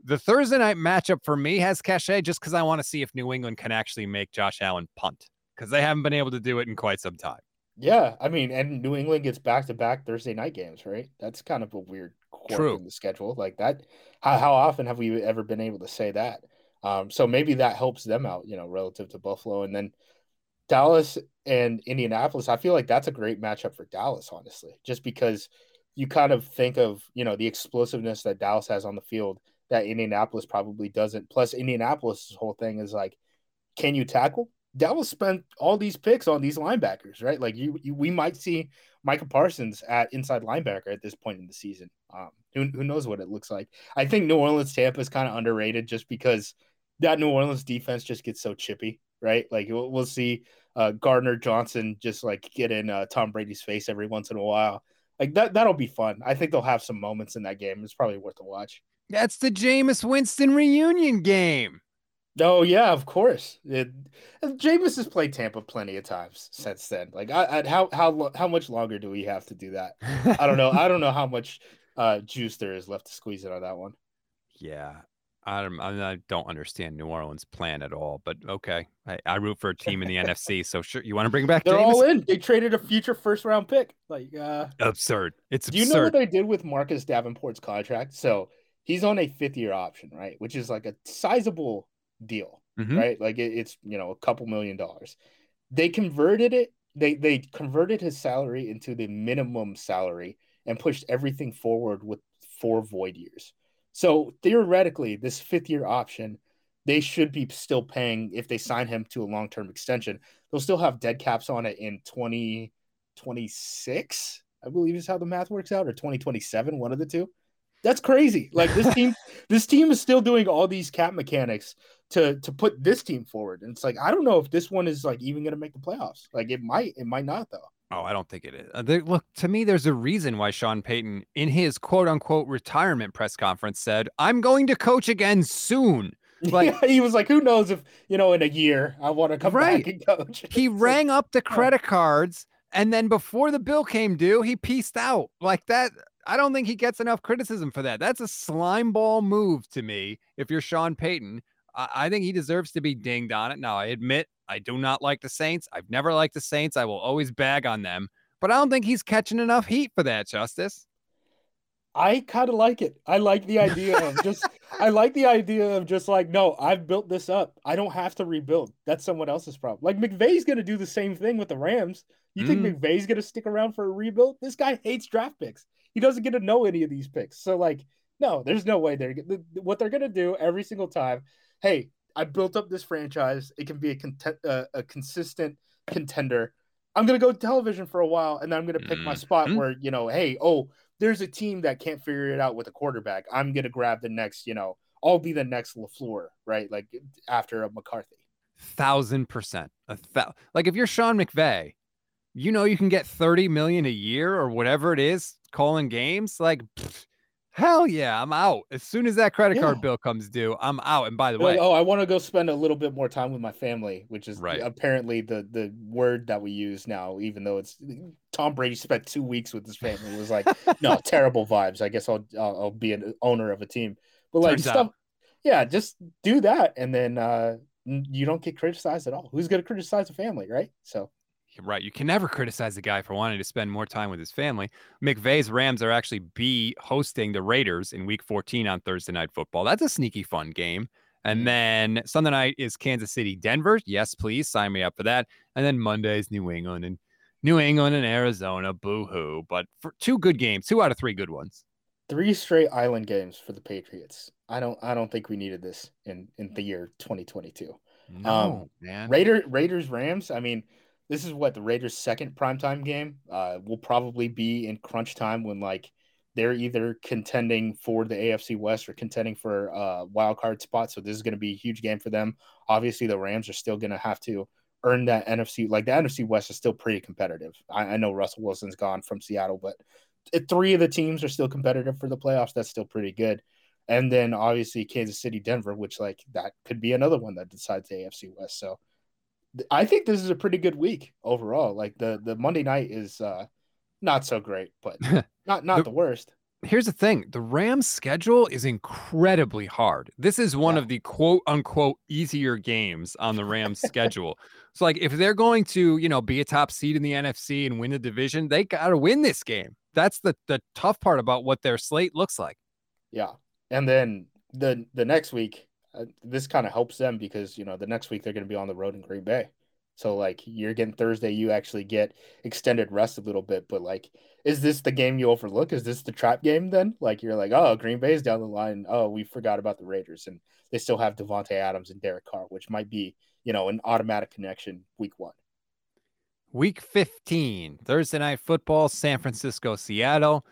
B: The Thursday night matchup for me has cachet just because I want to see if New England can actually make Josh Allen punt, because they haven't been able to do it in quite some time.
C: Yeah, I mean, and New England gets back-to-back Thursday night games, right? That's kind of a weird quirk in the schedule. Like that, how often have we ever been able to say that? So maybe that helps them out, relative to Buffalo. And then Dallas and Indianapolis, I feel like that's a great matchup for Dallas, honestly, just because you kind of think of, the explosiveness that Dallas has on the field that Indianapolis probably doesn't. Plus, Indianapolis' whole thing is like, can you tackle? Dallas spent all these picks on these linebackers, right? Like we might see Micah Parsons at inside linebacker at this point in the season. Who knows what it looks like? I think New Orleans Tampa is kind of underrated just because that New Orleans defense just gets so chippy, right? Like we'll see Gardner Johnson just like get in Tom Brady's face every once in a while. Like that'll be fun. I think they'll have some moments in that game. It's probably worth a watch.
B: That's the Jameis Winston reunion game.
C: Oh yeah, of course. Jameis has played Tampa plenty of times since then. Like, how much longer do we have to do that? I don't know. I don't know how much juice there is left to squeeze it on that one.
B: Yeah, I don't understand New Orleans' plan at all. But okay, I root for a team in the NFC. So sure, you want to bring back?
C: They're
B: Jameis?
C: all in. They traded a future first-round pick. Like
B: absurd. It's
C: do you know what they did with Marcus Davenport's contract? So he's on a 5th-year option, right? Which is like a sizable deal, right? Like it's a couple $1 million. They converted it. They converted his salary into the minimum salary and pushed everything forward with 4 void years. So theoretically, this 5th-year option, they should be still paying if they sign him to a long-term extension. They'll still have dead caps on it in 2026, I believe is how the math works out, or 2027, one of the two. That's crazy. Like this team is still doing all these cap mechanics to put this team forward. And it's like, I don't know if this one is like even going to make the playoffs. Like it might not though.
B: Oh, I don't think it is. Look, to me, there's a reason why Sean Payton in his quote unquote retirement press conference said, I'm going to coach again soon. Like
C: yeah, he was like, who knows if, in a year I want to come back and coach.
B: He rang up the credit cards. And then before the bill came due, he pieced out like that. I don't think he gets enough criticism for that. That's a slime ball move to me. If you're Sean Payton, I think he deserves to be dinged on it. Now, I admit I do not like the Saints. I've never liked the Saints. I will always bag on them, but I don't think he's catching enough heat for that, Justice.
C: I kind of like it. I like the idea of just like, no, I've built this up. I don't have to rebuild. That's someone else's problem. Like McVay's going to do the same thing with the Rams. You think McVay's going to stick around for a rebuild? This guy hates draft picks. He doesn't get to know any of these picks. So like, no, there's no way what they're going to do every single time. Hey, I built up this franchise. It can be a consistent contender. I'm going to go to television for a while, and then I'm going to pick my spot where, hey, there's a team that can't figure it out with a quarterback. I'm going to grab the next, I'll be the next LaFleur, right? Like after a McCarthy.
B: 1,000%. Like if you're Sean McVay, you can get $30 million a year or whatever it is calling games. Like, hell yeah, I'm out. As soon as that credit card bill comes due, I'm out. And by the way,
C: I want to go spend a little bit more time with my family, which is apparently the word that we use now, even though it's Tom Brady spent 2 weeks with his family. It was like, no, terrible vibes. I guess I'll be an owner of a team, but like stuff. Yeah, just do that. And then you don't get criticized at all. Who's going to criticize a family, right? So.
B: Right. You can never criticize a guy for wanting to spend more time with his family. McVay's Rams are actually hosting the Raiders in week 14 on Thursday Night Football. That's a sneaky fun game. And then Sunday night is Kansas City, Denver. Yes, please sign me up for that. And then Monday is New England and Arizona. Boo-hoo. But for 2 good games, 2 out of 3 good ones.
C: 3 straight island games for the Patriots. I don't think we needed this in the year 2022.
B: No, man.
C: Raiders, Rams. I mean, this is the Raiders' second primetime game. Will probably be in crunch time when like they're either contending for the AFC West or contending for a wild card spot. So this is going to be a huge game for them. Obviously, the Rams are still going to have to earn that NFC. Like the NFC West is still pretty competitive. I know Russell Wilson's gone from Seattle, but 3 of the teams are still competitive for the playoffs. That's still pretty good. And then obviously Kansas City, Denver, which like that could be another one that decides the AFC West. So I think this is a pretty good week overall. Like the Monday night is not so great, but not the worst.
B: Here's the thing. The Rams schedule is incredibly hard. This is one of the quote unquote easier games on the Rams schedule. So like if they're going to, be a top seed in the NFC and win the division, they got to win this game. That's the tough part about what their slate looks like.
C: Yeah. And then the next week, this kind of helps them because, the next week they're going to be on the road in Green Bay. So, like, you're getting Thursday, you actually get extended rest a little bit. But, like, is this the game you overlook? Is this the trap game then? Like, you're like, oh, Green Bay's down the line. Oh, we forgot about the Raiders. And they still have Devontae Adams and Derek Carr, which might be, an automatic connection week 1.
B: Week 15, Thursday Night Football, San Francisco, Seattle.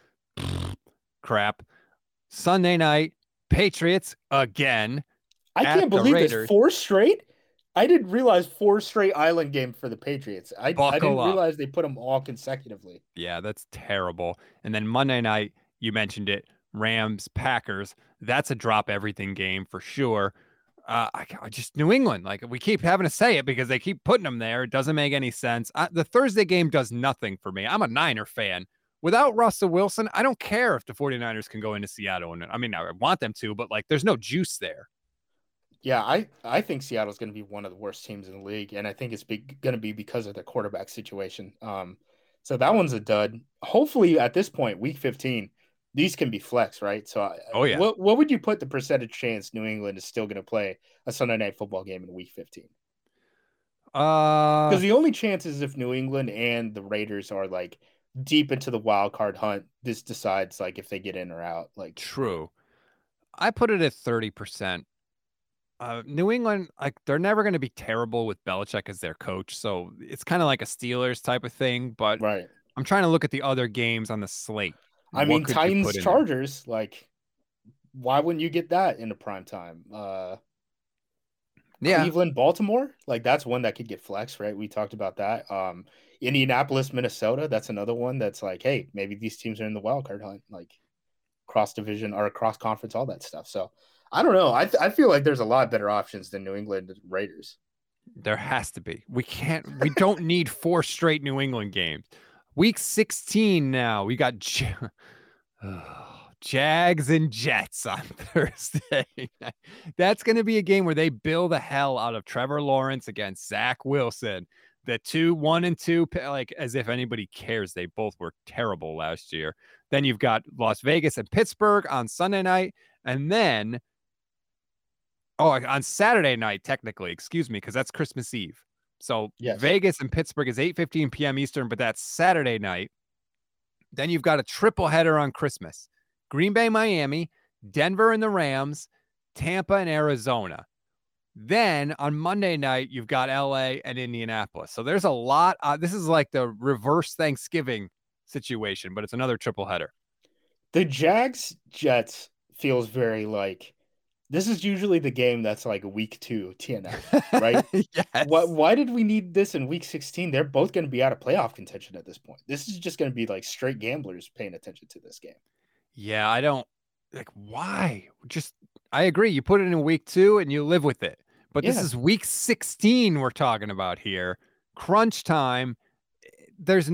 B: Crap. Sunday night, Patriots again.
C: I can't believe it's 4 straight. I didn't realize 4 straight island games for the Patriots. I didn't realize they put them all consecutively.
B: Yeah, that's terrible. And then Monday night, you mentioned it, Rams, Packers. That's a drop everything game for sure. I just New England, like we keep having to say it because they keep putting them there. It doesn't make any sense. The Thursday game does nothing for me. I'm a Niner fan. Without Russell Wilson, I don't care if the 49ers can go into Seattle. And I mean, I want them to, but like there's no juice there.
C: Yeah, I think Seattle's going to be one of the worst teams in the league, and I think it's going to be because of the quarterback situation. So that one's a dud. Hopefully, at this point, week 15, these can be flex, right? So, what would you put the percentage chance New England is still going to play a Sunday Night Football game in week 15? Because the only chance is if New England and the Raiders are like deep into the wild card hunt. This decides like if they get in or out. Like
B: true, I put it at 30%. New England, like they're never going to be terrible with Belichick as their coach, so it's kind of like a Steelers type of thing. But
C: right,
B: I'm trying to look at the other games on the slate.
C: I mean, Titans, Chargers, like why wouldn't you get that in a prime time? Cleveland, Baltimore, like that's one that could get flex, right? We talked about that. Indianapolis, Minnesota, that's another one that's like, hey, maybe these teams are in the wild card hunt, like cross division or cross conference, all that stuff. So. I don't know. I feel like there's a lot better options than New England Raiders.
B: There has to be. We don't need 4 straight New England games. Week 16 now. We got Jags and Jets on Thursday. That's going to be a game where they bill the hell out of Trevor Lawrence against Zach Wilson. The 1 and 2, like as if anybody cares. They both were terrible last year. Then you've got Las Vegas and Pittsburgh on Sunday night. And then on Saturday night, technically, excuse me, because that's Christmas Eve. So yes. Vegas and Pittsburgh is 8:15 p.m. Eastern, but that's Saturday night. Then you've got a triple header on Christmas. Green Bay, Miami, Denver and the Rams, Tampa and Arizona. Then on Monday night, you've got LA and Indianapolis. So there's a lot. This is like the reverse Thanksgiving situation, but it's another triple header.
C: The Jags-Jets feels very like, this is usually the game that's like week 2 TNF, right?
B: Yes.
C: Why did we need this in week 16? They're both going to be out of playoff contention at this point. This is just going to be like straight gamblers paying attention to this game.
B: Yeah, I don't like why. I agree. You put it in week 2 and you live with it. But this is week 16 we're talking about here. Crunch time. It's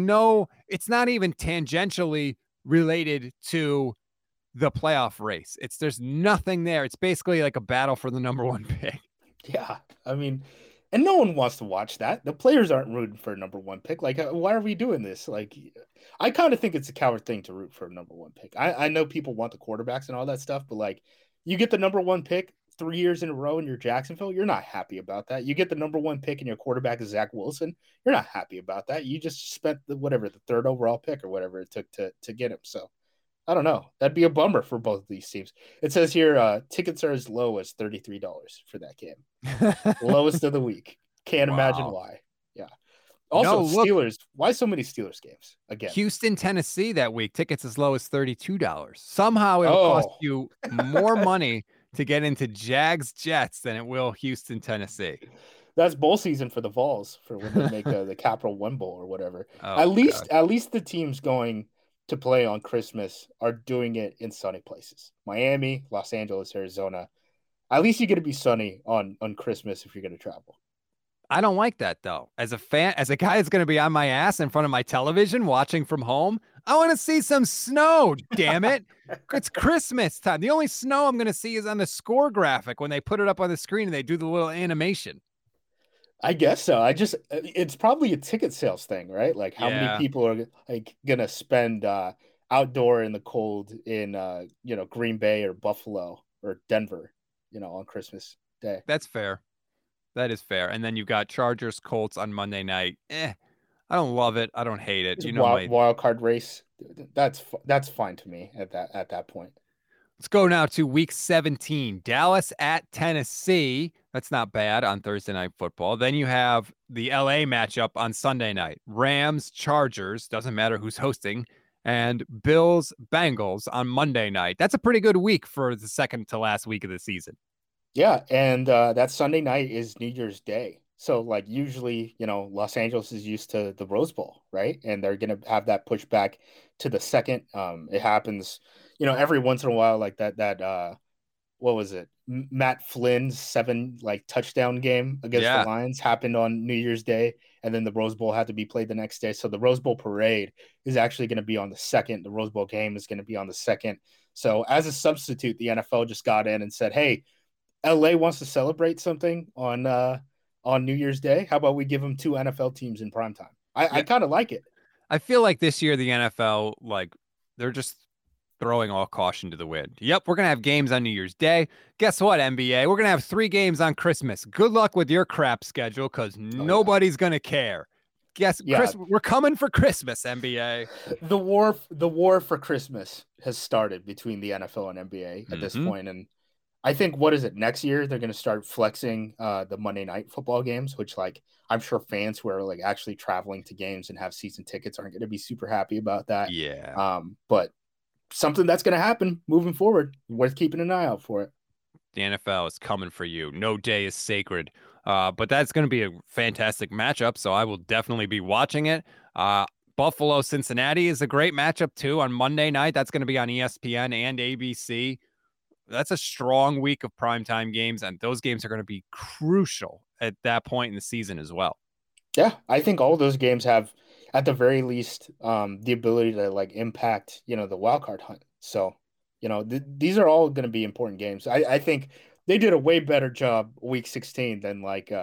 B: not even tangentially related to the playoff race. There's nothing there. It's basically like a battle for the number 1 pick.
C: Yeah. I mean, and no one wants to watch that. The players aren't rooting for a number 1 pick. Like, why are we doing this? Like, I kind of think it's a coward thing to root for a number 1 pick. I know people want the quarterbacks and all that stuff, but like, you get the number 1 pick 3 years in a row and you're Jacksonville, you're not happy about that. You get the number 1 pick and your quarterback is Zach Wilson, you're not happy about that. You just spent the 3rd overall pick or whatever it took to get him. So I don't know. That'd be a bummer for both of these teams. It says here, tickets are as low as $33 for that game. Lowest of the week. Can't imagine why. Yeah. Also, Steelers. Why so many Steelers games? Again,
B: Houston, Tennessee that week. Tickets as low as $32. Somehow it'll cost you more money to get into Jags Jets than it will Houston, Tennessee.
C: That's bowl season for the Vols for when they make the Capital One Bowl or whatever. At least the teams going to play on Christmas are doing it in sunny places. Miami, Los Angeles, Arizona. At least you get to be sunny on Christmas if you're going to travel.
B: I don't like that though. As a fan, as a guy that's going to be on my ass in front of my television watching from home, I want to see some snow, damn it. It's Christmas time. The only snow I'm going to see is on the score graphic when they put it up on the screen and they do the little animation.
C: I guess so. It's probably a ticket sales thing, right? Like how many people are like gonna spend outdoor in the cold in Green Bay or Buffalo or Denver, on Christmas Day.
B: That's fair. That is fair. And then you've got Chargers Colts on Monday night. I don't love it. I don't hate it.
C: Wild card race. That's fine to me at that point.
B: Let's go now to week 17, Dallas at Tennessee. That's not bad on Thursday Night Football. Then you have the LA matchup on Sunday night. Rams, Chargers, doesn't matter who's hosting, and Bills, Bengals on Monday night. That's a pretty good week for the second to last week of the season.
C: Yeah, and that Sunday night is New Year's Day. So, like, usually, Los Angeles is used to the Rose Bowl, right? And they're going to have that push back to the second. It happens, every once in a while, like that what was it? Matt Flynn's 7 touchdown game against the Lions happened on New Year's Day, and then the Rose Bowl had to be played the next day. So the Rose Bowl parade is actually going to be on the second. The Rose Bowl game is going to be on the second. So as a substitute, the NFL just got in and said, hey, LA wants to celebrate something on New Year's Day. How about we give them 2 NFL teams in primetime? I kind of like it.
B: I feel like this year the NFL, they're just throwing all caution to the wind. Yep, we're going to have games on New Year's Day. Guess what, NBA? We're going to have 3 games on Christmas. Good luck with your crap schedule because nobody's going to care. We're coming for Christmas, NBA.
C: The war for Christmas has started between the NFL and NBA at this point, and I think, what is it, next year they're going to start flexing the Monday Night Football games, which I'm sure fans who are actually traveling to games and have season tickets aren't going to be super happy about that.
B: Yeah.
C: But something that's going to happen moving forward. Worth keeping an eye out for it.
B: The NFL is coming for you. No day is sacred. But that's going to be a fantastic matchup, so I will definitely be watching it. Buffalo Cincinnati is a great matchup too on Monday night. That's going to be on ESPN and ABC. That's a strong week of primetime games, and those games are going to be crucial at that point in the season as well.
C: Yeah, I think all those games have, at the very least, the ability to impact, the wild card hunt. So, these are all going to be important games. I think they did a way better job week 16 than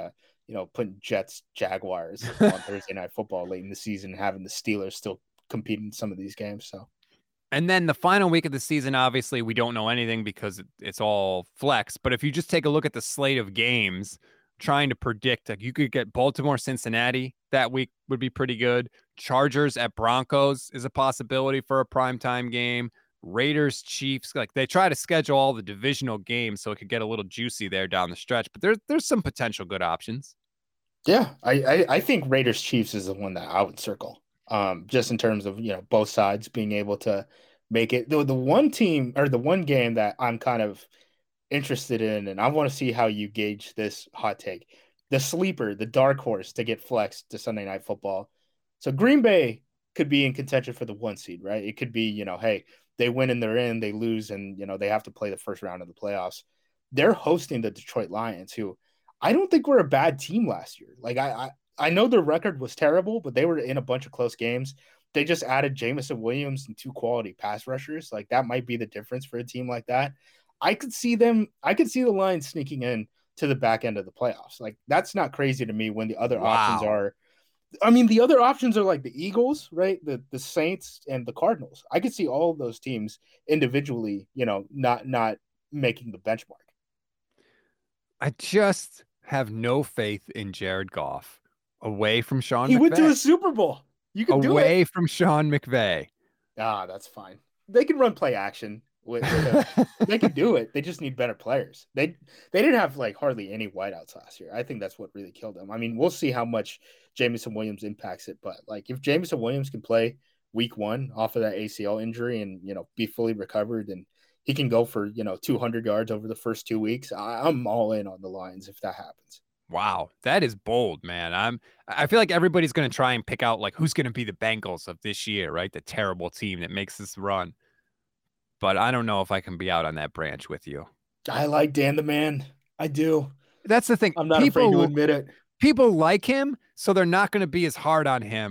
C: putting Jets, Jaguars on Thursday Night Football late in the season, and having the Steelers still compete in some of these games. So.
B: And then the final week of the season, obviously, we don't know anything because it's all flex. But if you just take a look at the slate of games, trying to predict, you could get Baltimore, Cincinnati that week would be pretty good. Chargers at Broncos is a possibility for a primetime game. Raiders, Chiefs, they try to schedule all the divisional games so it could get a little juicy there down the stretch. But there's some potential good options.
C: Yeah, I think Raiders, Chiefs is the one that I would circle. Just in terms of, both sides being able to make it. The one team or the one game that I'm kind of interested in, and I want to see how you gauge this hot take, the sleeper, the dark horse to get flexed to Sunday Night Football. So Green Bay could be in contention for the 1 seed, right? It could be, hey, they win and they're in, they lose, and, they have to play the first round of the playoffs. They're hosting the Detroit Lions, who I don't think were a bad team last year. I know their record was terrible, but they were in a bunch of close games. They just added Jameson Williams and 2 quality pass rushers. That might be the difference for a team like that. I could see the Lions sneaking in to the back end of the playoffs. That's not crazy to me when the other options are. The other options are the Eagles, right? The Saints and the Cardinals. I could see all of those teams individually, not making the benchmark.
B: I just have no faith in Jared Goff. Away from Sean McVay.
C: He went to the Super Bowl. You can do it.
B: Away from Sean McVay.
C: That's fine. They can run play action. They can do it. They just need better players. They didn't have hardly any wideouts last year. I think that's what really killed them. We'll see how much Jameson Williams impacts it, but if Jameson Williams can play week 1 off of that ACL injury and be fully recovered, and he can go for 200 yards over the first 2 weeks, I'm all in on the Lions if that happens.
B: Wow, that is bold, man. I feel like everybody's going to try and pick out who's going to be the Bengals of this year, right? The terrible team that makes this run. But I don't know if I can be out on that branch with you.
C: I like Dan the Man. I do.
B: That's the thing.
C: I'm not afraid to admit it.
B: People like him, so they're not going to be as hard on him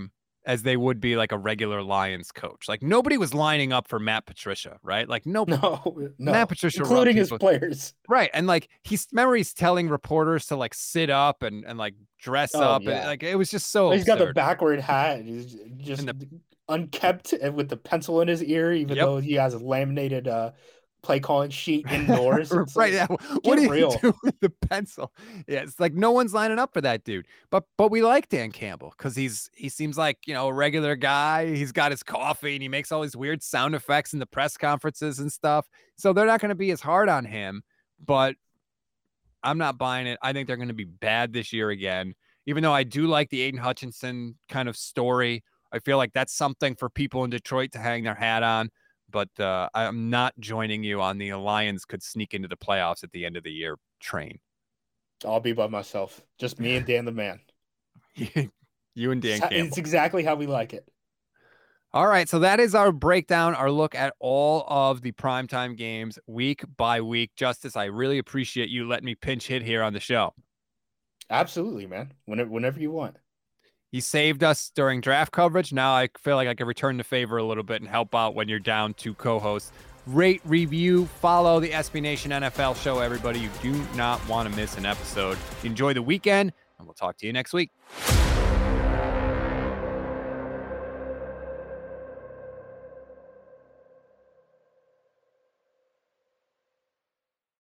B: as they would be like a regular Lions coach. Like nobody was lining up for Matt Patricia, right? Like no, Matt Patricia,
C: including his players,
B: right? And like he's telling reporters to like sit up and like dress up, and like it was just so.
C: He's got the backward hat, he's just unkept and with the pencil in his ear, even though he has a laminated play calling sheet indoors.
B: Right. Yeah. What do you do with the pencil? Yeah. It's like no one's lining up for that dude. But we like Dan Campbell because he seems like, you know, a regular guy. He's got his coffee and he makes all these weird sound effects in the press conferences and stuff. So they're not going to be as hard on him, but I'm not buying it. I think they're going to be bad this year again, even though I do like the Aiden Hutchinson kind of story. I feel like that's something for people in Detroit to hang their hat on. But I'm not joining you on the Lions could sneak into the playoffs at the end of the year train.
C: I'll be by myself. Just me and Dan the man.
B: You and Dan Campbell.
C: It's exactly how we like it.
B: All right. So that is our breakdown, our look at all of the primetime games week by week. Justice, I really appreciate you letting me pinch hit here on the show.
C: Absolutely, man. Whenever you want.
B: He saved us during draft coverage. Now I feel like I can return the favor a little bit and help out when you're down two co-hosts. Rate, review, follow the SB Nation NFL show, everybody. You do not want to miss an episode. Enjoy the weekend, and we'll talk to you next week.